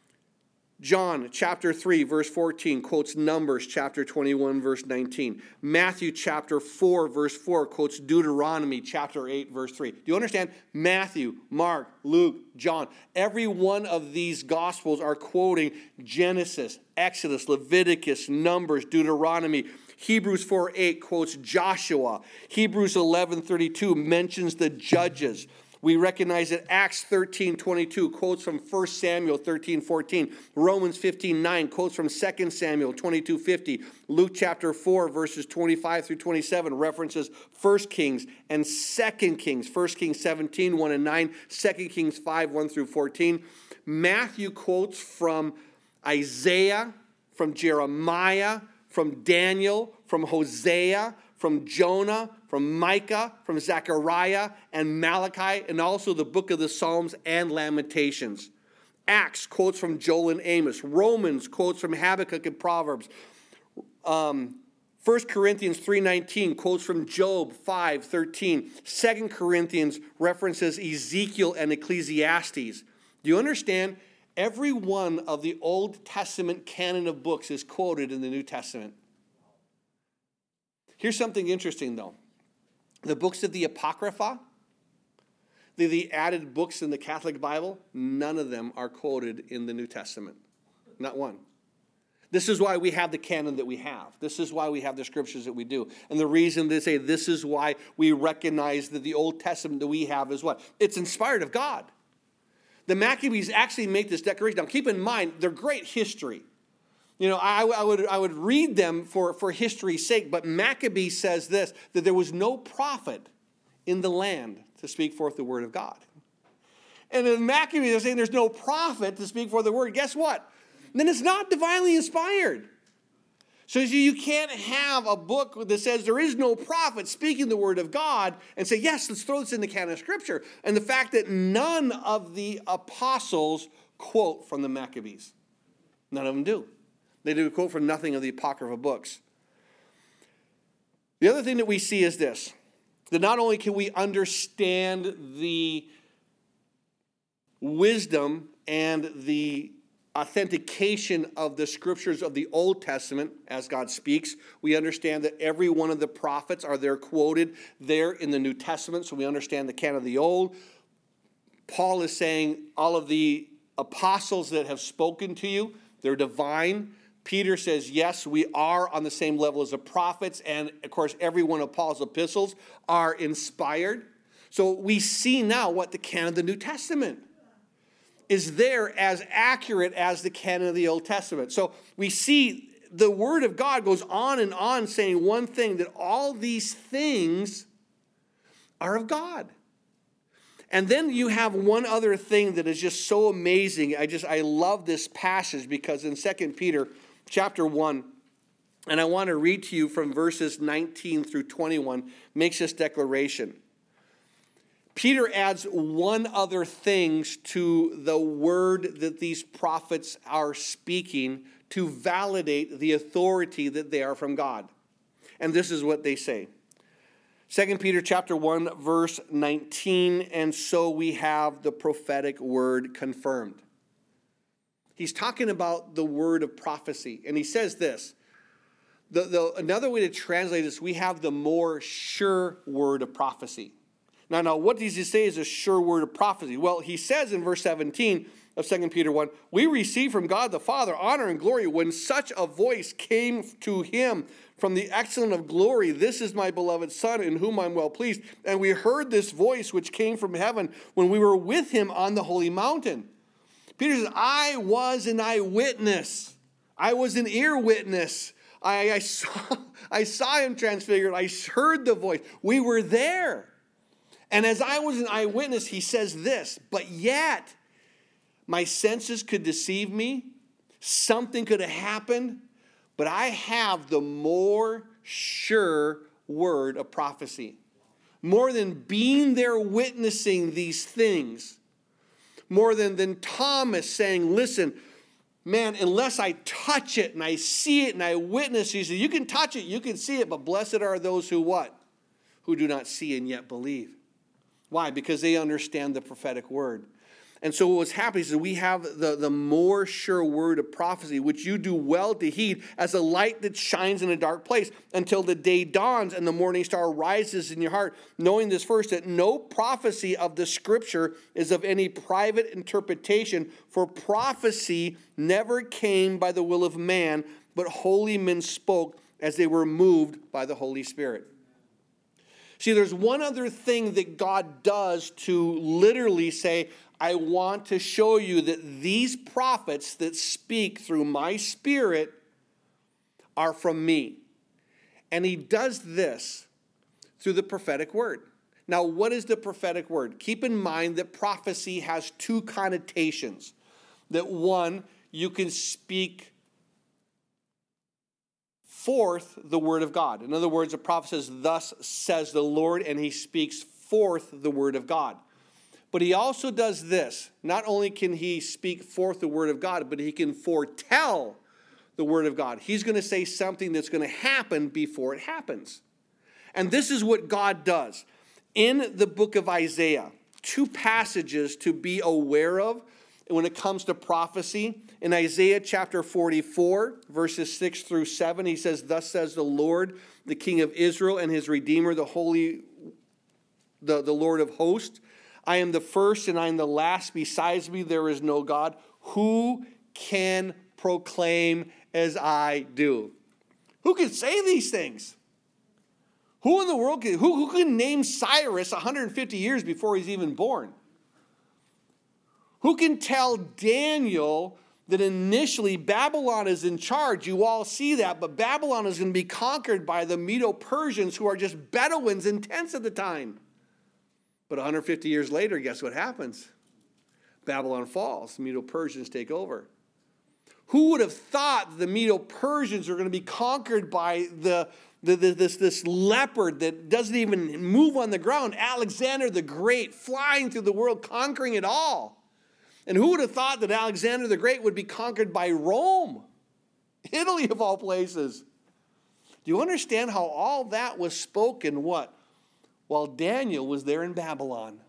John chapter 3, verse 14 quotes Numbers chapter 21, verse 19. Matthew chapter 4, verse 4 quotes Deuteronomy chapter 8, verse 3. Do you understand? Matthew, Mark, Luke, John. Every one of these Gospels are quoting Genesis, Exodus, Leviticus, Numbers, Deuteronomy. Hebrews 4:8 quotes Joshua. Hebrews 11:32 mentions the judges. We recognize that Acts 13:22 quotes from 1 Samuel 13:14. Romans 15:9 quotes from 2 Samuel 22:50. Luke chapter 4 verses 25 through 27 references 1 Kings and 2 Kings. 1 Kings 17, 1 and 9. 2 Kings 5, 1 through 14. Matthew quotes from Isaiah, from Jeremiah, from Daniel, from Hosea, from Jonah, from Micah, from Zechariah, and Malachi, and also the book of the Psalms and Lamentations. Acts quotes from Joel and Amos. Romans quotes from Habakkuk and Proverbs. 1 Corinthians 3:19 quotes from Job 5:13. 2 Corinthians references Ezekiel and Ecclesiastes. Do you understand? Every one of the Old Testament canon of books is quoted in the New Testament. Here's something interesting, though. The books of the Apocrypha, the added books in the Catholic Bible, none of them are quoted in the New Testament. Not one. This is why we have the canon that we have. This is why we have the scriptures that we do. And the reason they say this is why we recognize that the Old Testament that we have is what? It's inspired of God. The Maccabees actually make this declaration. Now, keep in mind, they're great history. You know, I would read them for history's sake, but Maccabee says this, that there was no prophet in the land to speak forth the word of God. And the Maccabees are saying there's no prophet to speak forth the word. Guess what? Then it's not divinely inspired. So you can't have a book that says there is no prophet speaking the word of God and say, yes, let's throw this in the canon of Scripture. And the fact that none of the apostles quote from the Maccabees. None of them do. They do quote from nothing of the Apocrypha books. The other thing that we see is this, that not only can we understand the wisdom and the authentication of the scriptures of the Old Testament as God speaks, we understand that every one of the prophets are there quoted there in the New Testament, so we understand the canon of the Old. Paul is saying all of the apostles that have spoken to you, they're divine. Peter says, yes, we are on the same level as the prophets, and of course, every one of Paul's epistles are inspired. So we see now what the canon of the New Testament is there as accurate as the canon of the Old Testament. So we see the Word of God goes on and on saying one thing, that all these things are of God. And then you have one other thing that is just so amazing. I love this passage because in 2 Peter chapter 1, and I want to read to you from verses 19 through 21, makes this declaration. Peter adds one other thing to the word that these prophets are speaking to validate the authority that they are from God. And this is what they say. 2 Peter chapter 1, verse 19, and so we have the prophetic word confirmed. He's talking about the word of prophecy, and he says this. Another way to translate this, we have the more sure word of prophecy. Now, what does he say is a sure word of prophecy? Well, he says in verse 17 of 2 Peter 1, we receive from God the Father honor and glory when such a voice came to him from the excellent of glory. This is my beloved Son in whom I'm well pleased. And we heard this voice which came from heaven when we were with him on the holy mountain. Peter says, I was an eyewitness. I was an ear witness. I saw him transfigured. I heard the voice. We were there. And as I was an eyewitness, he says this, but yet my senses could deceive me. Something could have happened. but I have the more sure word of prophecy. More than being there witnessing these things. More than Thomas saying, listen, man, unless I touch it and I see it and I witness, he said, you can touch it, you can see it, but blessed are those who what? Who do not see and yet believe. Why? Because they understand the prophetic word. And so what's happening is we have the more sure word of prophecy, which you do well to heed as a light that shines in a dark place until the day dawns and the morning star rises in your heart, knowing this first, that no prophecy of the scripture is of any private interpretation, for prophecy never came by the will of man, but holy men spoke as they were moved by the Holy Spirit. See, there's one other thing that God does to literally say, I want to show you that these prophets that speak through my Spirit are from me. And he does this through the prophetic word. Now, what is the prophetic word? Keep in mind that prophecy has two connotations. That one, you can speak forth the word of God. In other words, a prophet says, thus says the Lord, and he speaks forth the word of God. But he also does this. Not only can he speak forth the word of God, but he can foretell the word of God. He's going to say something that's going to happen before it happens. And this is what God does. In the book of Isaiah, two passages to be aware of when it comes to prophecy. In Isaiah chapter 44, verses 6 through 7, he says, thus says the Lord, the King of Israel and his Redeemer, the Lord of hosts. I am the first and I am the last. Besides me, there is no God. Who can proclaim as I do? Who can say these things? Who in the world who can name Cyrus 150 years before he's even born? Who can tell Daniel that initially Babylon is in charge? You all see that, but Babylon is going to be conquered by the Medo-Persians, who are just Bedouins in tents at the time. But 150 years later, guess what happens? Babylon falls. The Medo-Persians take over. Who would have thought the Medo-Persians are going to be conquered by this leopard that doesn't even move on the ground? Alexander the Great, flying through the world, conquering it all. And who would have thought that Alexander the Great would be conquered by Rome? Italy, of all places. Do you understand how all that was spoken, what? While Daniel was there in Babylon.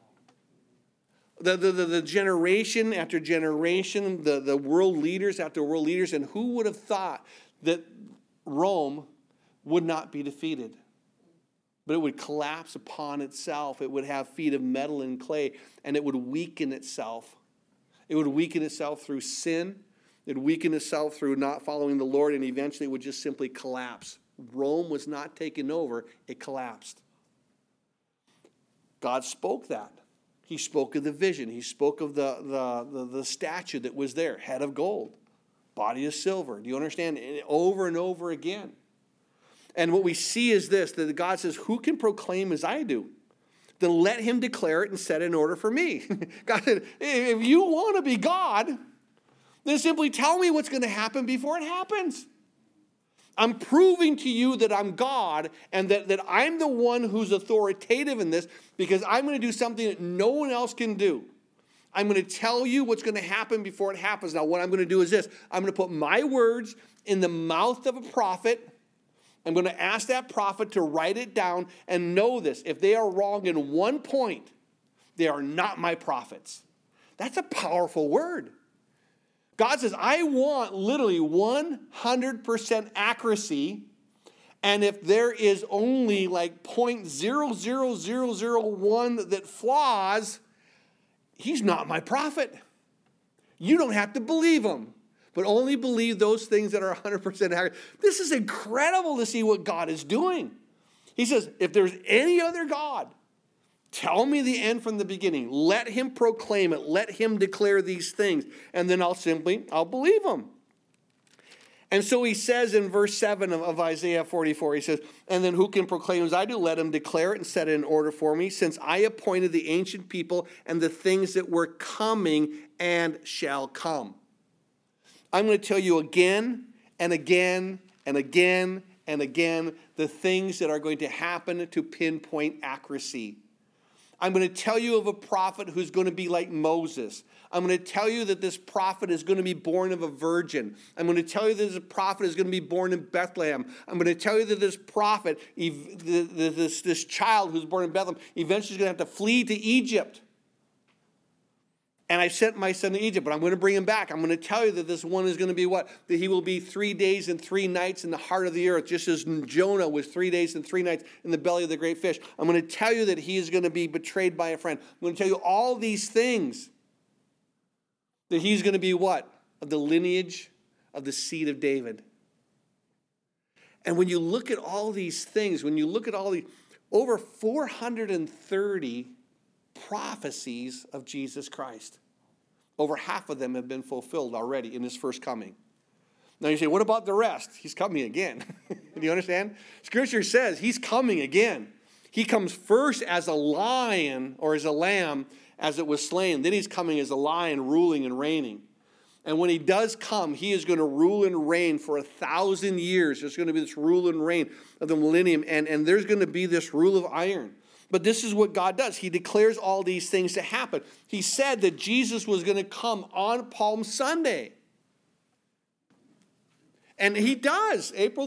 The generation after generation, the world leaders after world leaders, and who would have thought that Rome would not be defeated? But it would collapse upon itself. It would have feet of metal and clay, and it would weaken itself. It would weaken itself through sin. It would weaken itself through not following the Lord, and eventually it would just simply collapse. Rome was not taken over, it collapsed. God spoke that. He spoke of the vision. He spoke of the statue that was there, head of gold, body of silver. Do you understand? Over and over again. And what we see is this, that God says, who can proclaim as I do? Then let him declare it and set it in order for me. God said, if you want to be God, then simply tell me what's going to happen before it happens. I'm proving to you that I'm God and that I'm the one who's authoritative in this, because I'm going to do something that no one else can do. I'm going to tell you what's going to happen before it happens. Now, what I'm going to do is this. I'm going to put my words in the mouth of a prophet. I'm going to ask that prophet to write it down and know this. If they are wrong in one point, they are not my prophets. That's a powerful word. God says, I want literally 100% accuracy, and if there is only like 0.00001 that flaws, he's not my prophet. You don't have to believe him, but only believe those things that are 100% accurate. This is incredible to see what God is doing. He says, if there's any other God, tell me the end from the beginning. Let him proclaim it. Let him declare these things. And then I'll believe him. And so he says in verse 7 of Isaiah 44, he says, and then who can proclaim as I do? Let him declare it and set it in order for me, since I appointed the ancient people and the things that were coming and shall come. I'm going to tell you again and again and again and again the things that are going to happen to pinpoint accuracy. I'm going to tell you of a prophet who's going to be like Moses. I'm going to tell you that this prophet is going to be born of a virgin. I'm going to tell you that this prophet is going to be born in Bethlehem. I'm going to tell you that this prophet, this child who's born in Bethlehem, eventually is going to have to flee to Egypt. And I sent my son to Egypt, but I'm going to bring him back. I'm going to tell you that this one is going to be what? That he will be 3 days and 3 nights in the heart of the earth, just as Jonah was 3 days and 3 nights in the belly of the great fish. I'm going to tell you that he is going to be betrayed by a friend. I'm going to tell you all these things. That he's going to be what? Of the lineage of the seed of David. And when you look at all these things, when you look at all these, over 430 prophecies of Jesus Christ. Over half of them have been fulfilled already in his first coming. Now you say, what about the rest? He's coming again. Do you understand? Scripture says he's coming again. He comes first as a lion or as a lamb as it was slain. Then he's coming as a lion ruling and reigning. And when he does come, he is going to rule and reign for 1,000 years. There's going to be this rule and reign of the millennium. And there's going to be this rule of iron. But this is what God does. He declares all these things to happen. He said that Jesus was going to come on Palm Sunday. And he does. April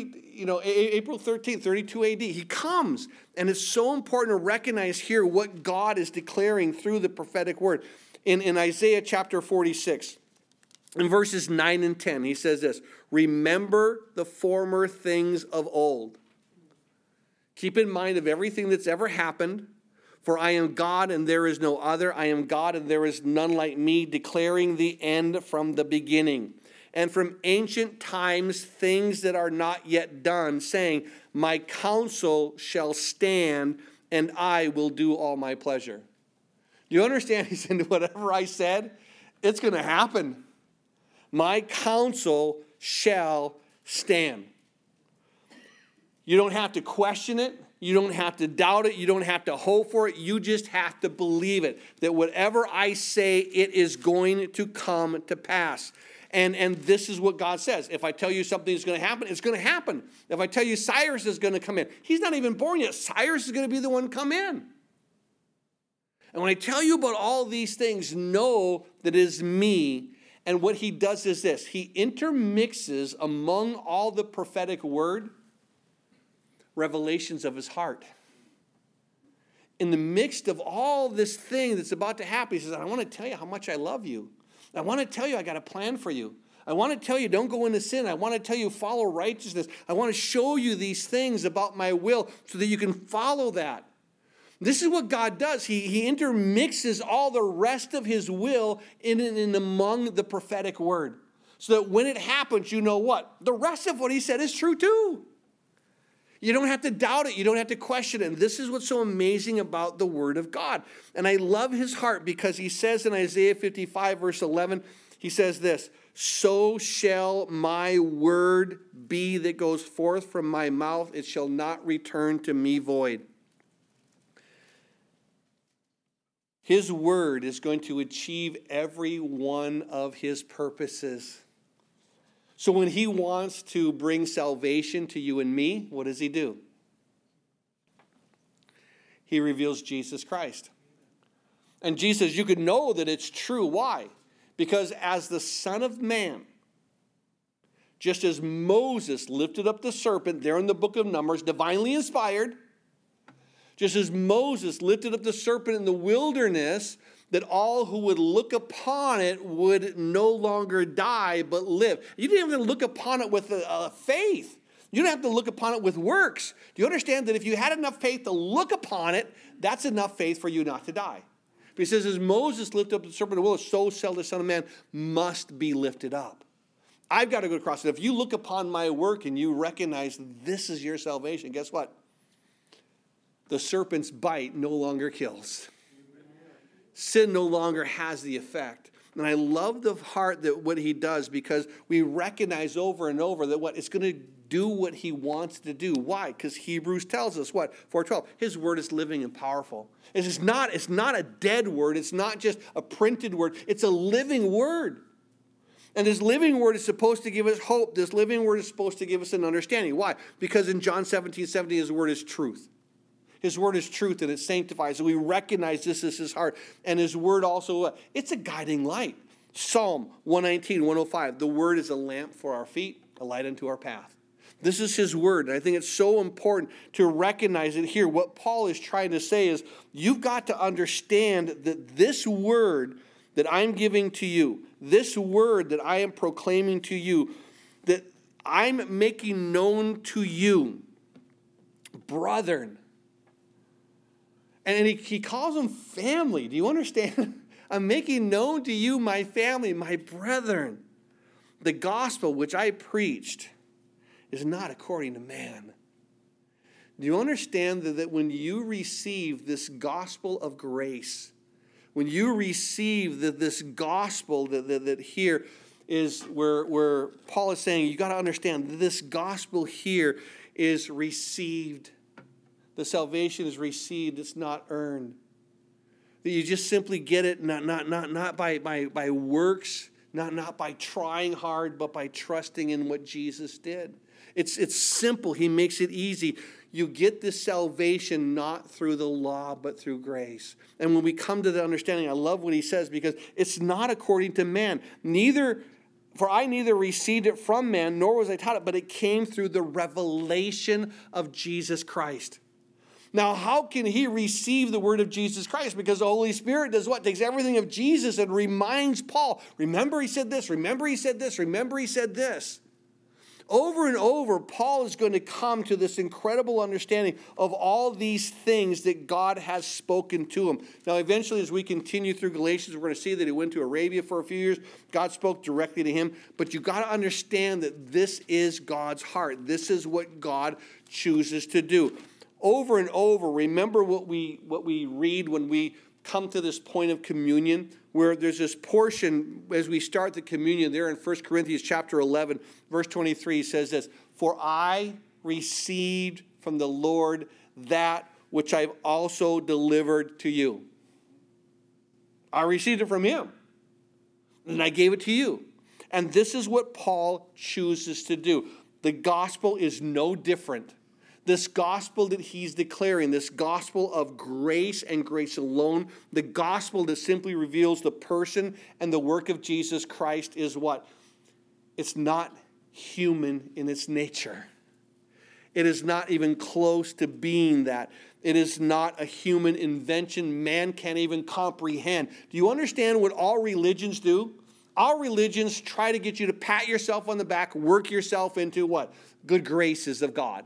13th, 32 AD. He comes. And it's so important to recognize here what God is declaring through the prophetic word. In Isaiah chapter 46, in verses 9 and 10, he says this, remember the former things of old. Keep in mind of everything that's ever happened. For I am God and there is no other. I am God and there is none like me, declaring the end from the beginning. And from ancient times things that are not yet done, saying, my counsel shall stand and I will do all my pleasure. You understand? He said, whatever I said, it's going to happen. My counsel shall stand. You don't have to question it. You don't have to doubt it. You don't have to hope for it. You just have to believe it. That whatever I say, it is going to come to pass. And this is what God says. If I tell you something is going to happen, it's going to happen. If I tell you Cyrus is going to come in, he's not even born yet. Cyrus is going to be the one to come in. And when I tell you about all these things, know that it is me. And what he does is this. He intermixes among all the prophetic word revelations of his heart. In the midst of all this thing that's about to happen, he says, I want to tell you how much I love you. I want to tell you I got a plan for you. I want to tell you don't go into sin. I want to tell you follow righteousness. I want to show you these things about my will so that you can follow that. This is what God does. He intermixes all the rest of his will in and among the prophetic word. So that when it happens, you know what? The rest of what he said is true too. You don't have to doubt it. You don't have to question it. And this is what's so amazing about the word of God. And I love his heart because he says in Isaiah 55 verse 11, he says this, so shall my word be that goes forth from my mouth. It shall not return to me void. His word is going to achieve every one of his purposes. So when he wants to bring salvation to you and me, what does he do? He reveals Jesus Christ. And Jesus, you could know that it's true. Why? Because as the Son of Man, just as Moses lifted up the serpent there in the book of Numbers, divinely inspired, just as Moses lifted up the serpent in the wilderness, that all who would look upon it would no longer die but live. You didn't have to look upon it with faith. You don't have to look upon it with works. Do you understand that if you had enough faith to look upon it, that's enough faith for you not to die? But he says, as Moses lifted up the serpent in the wilderness, so shall the Son of Man must be lifted up. I've got to go across it. If you look upon my work and you recognize this is your salvation, guess what? The serpent's bite no longer kills. Sin no longer has the effect. And I love the heart that what he does because we recognize over and over that what it's going to do what he wants to do. Why? Because Hebrews tells us what? 4:12. His word is living and powerful. It's not a dead word. It's not just a printed word. It's a living word. And this living word is supposed to give us hope. This living word is supposed to give us an understanding. Why? Because in John 17:17, his word is truth. His word is truth, and it sanctifies. And we recognize this is his heart. And his word also, it's a guiding light. Psalm 119, 105, the word is a lamp for our feet, a light unto our path. This is his word. And I think it's so important to recognize it here. What Paul is trying to say is, you've got to understand that this word that I'm giving to you, this word that I am proclaiming to you, that I'm making known to you, brethren. And he calls them family. Do you understand? I'm making known to you my family, my brethren. The gospel which I preached is not according to man. Do you understand that when you receive this gospel of grace, when you receive this gospel that here is where Paul is saying, you got to understand this gospel here is received. The salvation is received. It's not earned. That you just simply get it not by works, not by trying hard, but by trusting in what Jesus did. It's simple. He makes it easy. You get this salvation not through the law, but through grace. And when we come to the understanding, I love what he says, because it's not according to man. For I neither received it from man, nor was I taught it, but it came through the revelation of Jesus Christ. Now, how can he receive the word of Jesus Christ? Because the Holy Spirit does what? Takes everything of Jesus and reminds Paul, remember he said this, remember he said this, remember he said this. Over and over, Paul is going to come to this incredible understanding of all these things that God has spoken to him. Now, eventually, as we continue through Galatians, we're going to see that he went to Arabia for a few years. God spoke directly to him. But you've got to understand that this is God's heart. This is what God chooses to do. Over and over, remember what we read when we come to this point of communion, where there's this portion as we start the communion there in 1 Corinthians chapter 11, verse 23 says this, for I received from the Lord that which I've also delivered to you. I received it from him, and I gave it to you. And this is what Paul chooses to do. The gospel is no different. This gospel that he's declaring, this gospel of grace and grace alone, the gospel that simply reveals the person and the work of Jesus Christ is what? It's not human in its nature. It is not even close to being that. It is not a human invention man can't even comprehend. Do you understand what all religions do? All religions try to get you to pat yourself on the back, work yourself into what? Good graces of God.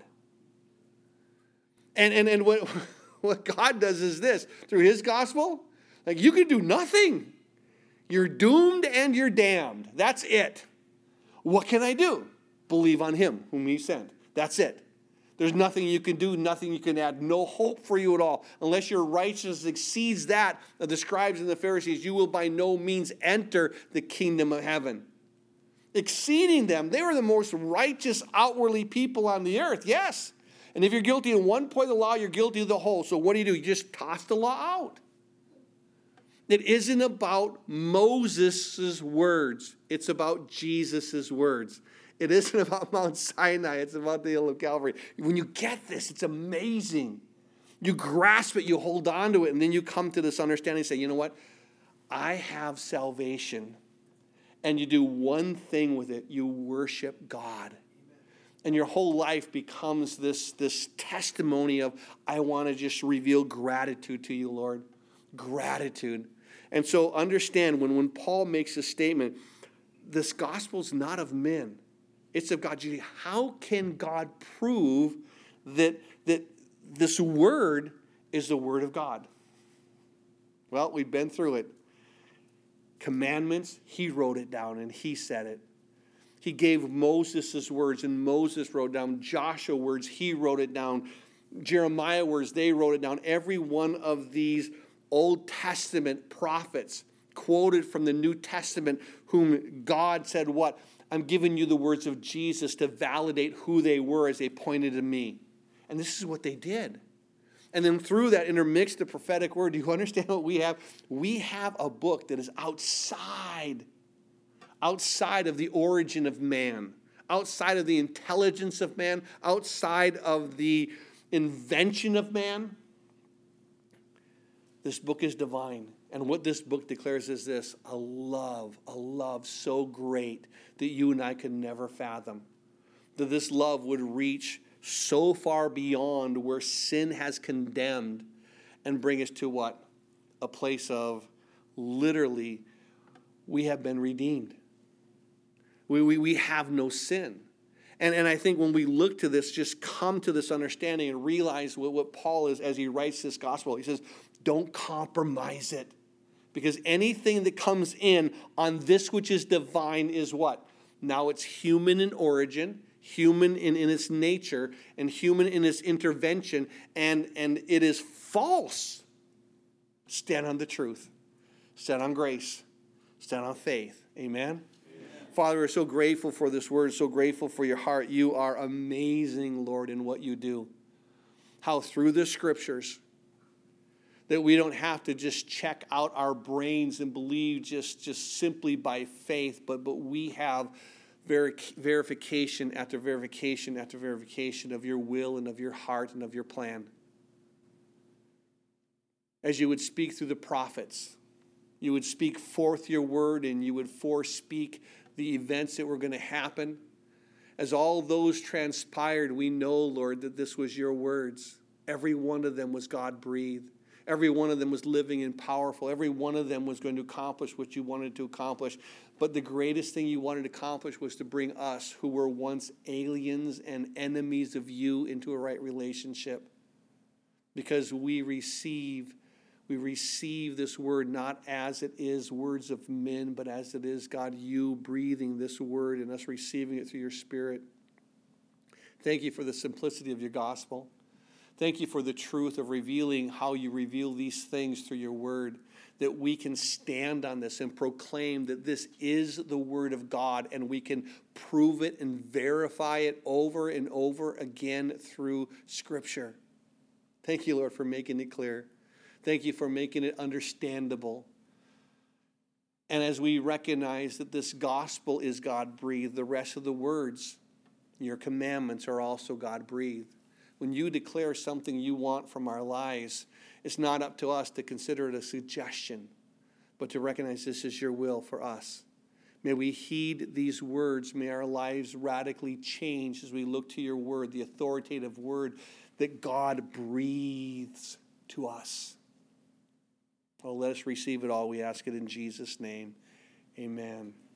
And what God does is this, through his gospel, like you can do nothing. You're doomed and you're damned. That's it. What can I do? Believe on him whom he sent. That's it. There's nothing you can do, nothing you can add, no hope for you at all. Unless your righteousness exceeds that of the scribes and the Pharisees, you will by no means enter the kingdom of heaven. Exceeding them, they were the most righteous outwardly people on the earth, yes. And if you're guilty in one point of the law, you're guilty of the whole. So what do? You just toss the law out. It isn't about Moses' words. It's about Jesus' words. It isn't about Mount Sinai. It's about the hill of Calvary. When you get this, it's amazing. You grasp it, you hold on to it, and then you come to this understanding and say, you know what? I have salvation. And you do one thing with it. You worship God. And your whole life becomes this testimony of, I want to just reveal gratitude to you, Lord. Gratitude. And so understand, when Paul makes a statement, this gospel is not of men. It's of God. How can God prove that this word is the word of God? Well, we've been through it. Commandments, he wrote it down and he said it. He gave Moses' words, and Moses wrote down. Joshua words, he wrote it down. Jeremiah words, they wrote it down. Every one of these Old Testament prophets quoted from the New Testament, whom God said what? I'm giving you the words of Jesus to validate who they were as they pointed to me. And this is what they did. And then through that intermixed the prophetic word. Do you understand what we have? We have a book that is outside outside of the origin of man, outside of the intelligence of man, outside of the invention of man. This book is divine. And what this book declares is this: a love so great that you and I could never fathom. That this love would reach so far beyond where sin has condemned and bring us to what? A place of literally, we have been redeemed. We have no sin. And I think when we look to this, just come to this understanding and realize what Paul is as he writes this gospel. He says, don't compromise it. Because anything that comes in on this which is divine is what? Now it's human in origin, human in its nature, and human in its intervention, and it is false. Stand on the truth. Stand on grace. Stand on faith. Amen? Father, we're so grateful for this word, so grateful for your heart. You are amazing, Lord, in what you do. How through the scriptures, that we don't have to just check out our brains and believe just simply by faith, but we have verification after verification after verification of your will and of your heart and of your plan. As you would speak through the prophets, you would speak forth your word and you would forespeak the events that were going to happen. As all those transpired, we know, Lord, that this was your words. Every one of them was God-breathed. Every one of them was living and powerful. Every one of them was going to accomplish what you wanted to accomplish. But the greatest thing you wanted to accomplish was to bring us, who were once aliens and enemies of you, into a right relationship. Because we receive this word not as it is words of men, but as it is, God, you breathing this word and us receiving it through your Spirit. Thank you for the simplicity of your gospel. Thank you for the truth of revealing how you reveal these things through your word, that we can stand on this and proclaim that this is the word of God, and we can prove it and verify it over and over again through Scripture. Thank you, Lord, for making it clear. Thank you for making it understandable. And as we recognize that this gospel is God-breathed, the rest of the words, your commandments, are also God-breathed. When you declare something you want from our lives, it's not up to us to consider it a suggestion, but to recognize this is your will for us. May we heed these words. May our lives radically change as we look to your word, the authoritative word that God breathes to us. Oh, let us receive it all. We ask it in Jesus' name. Amen.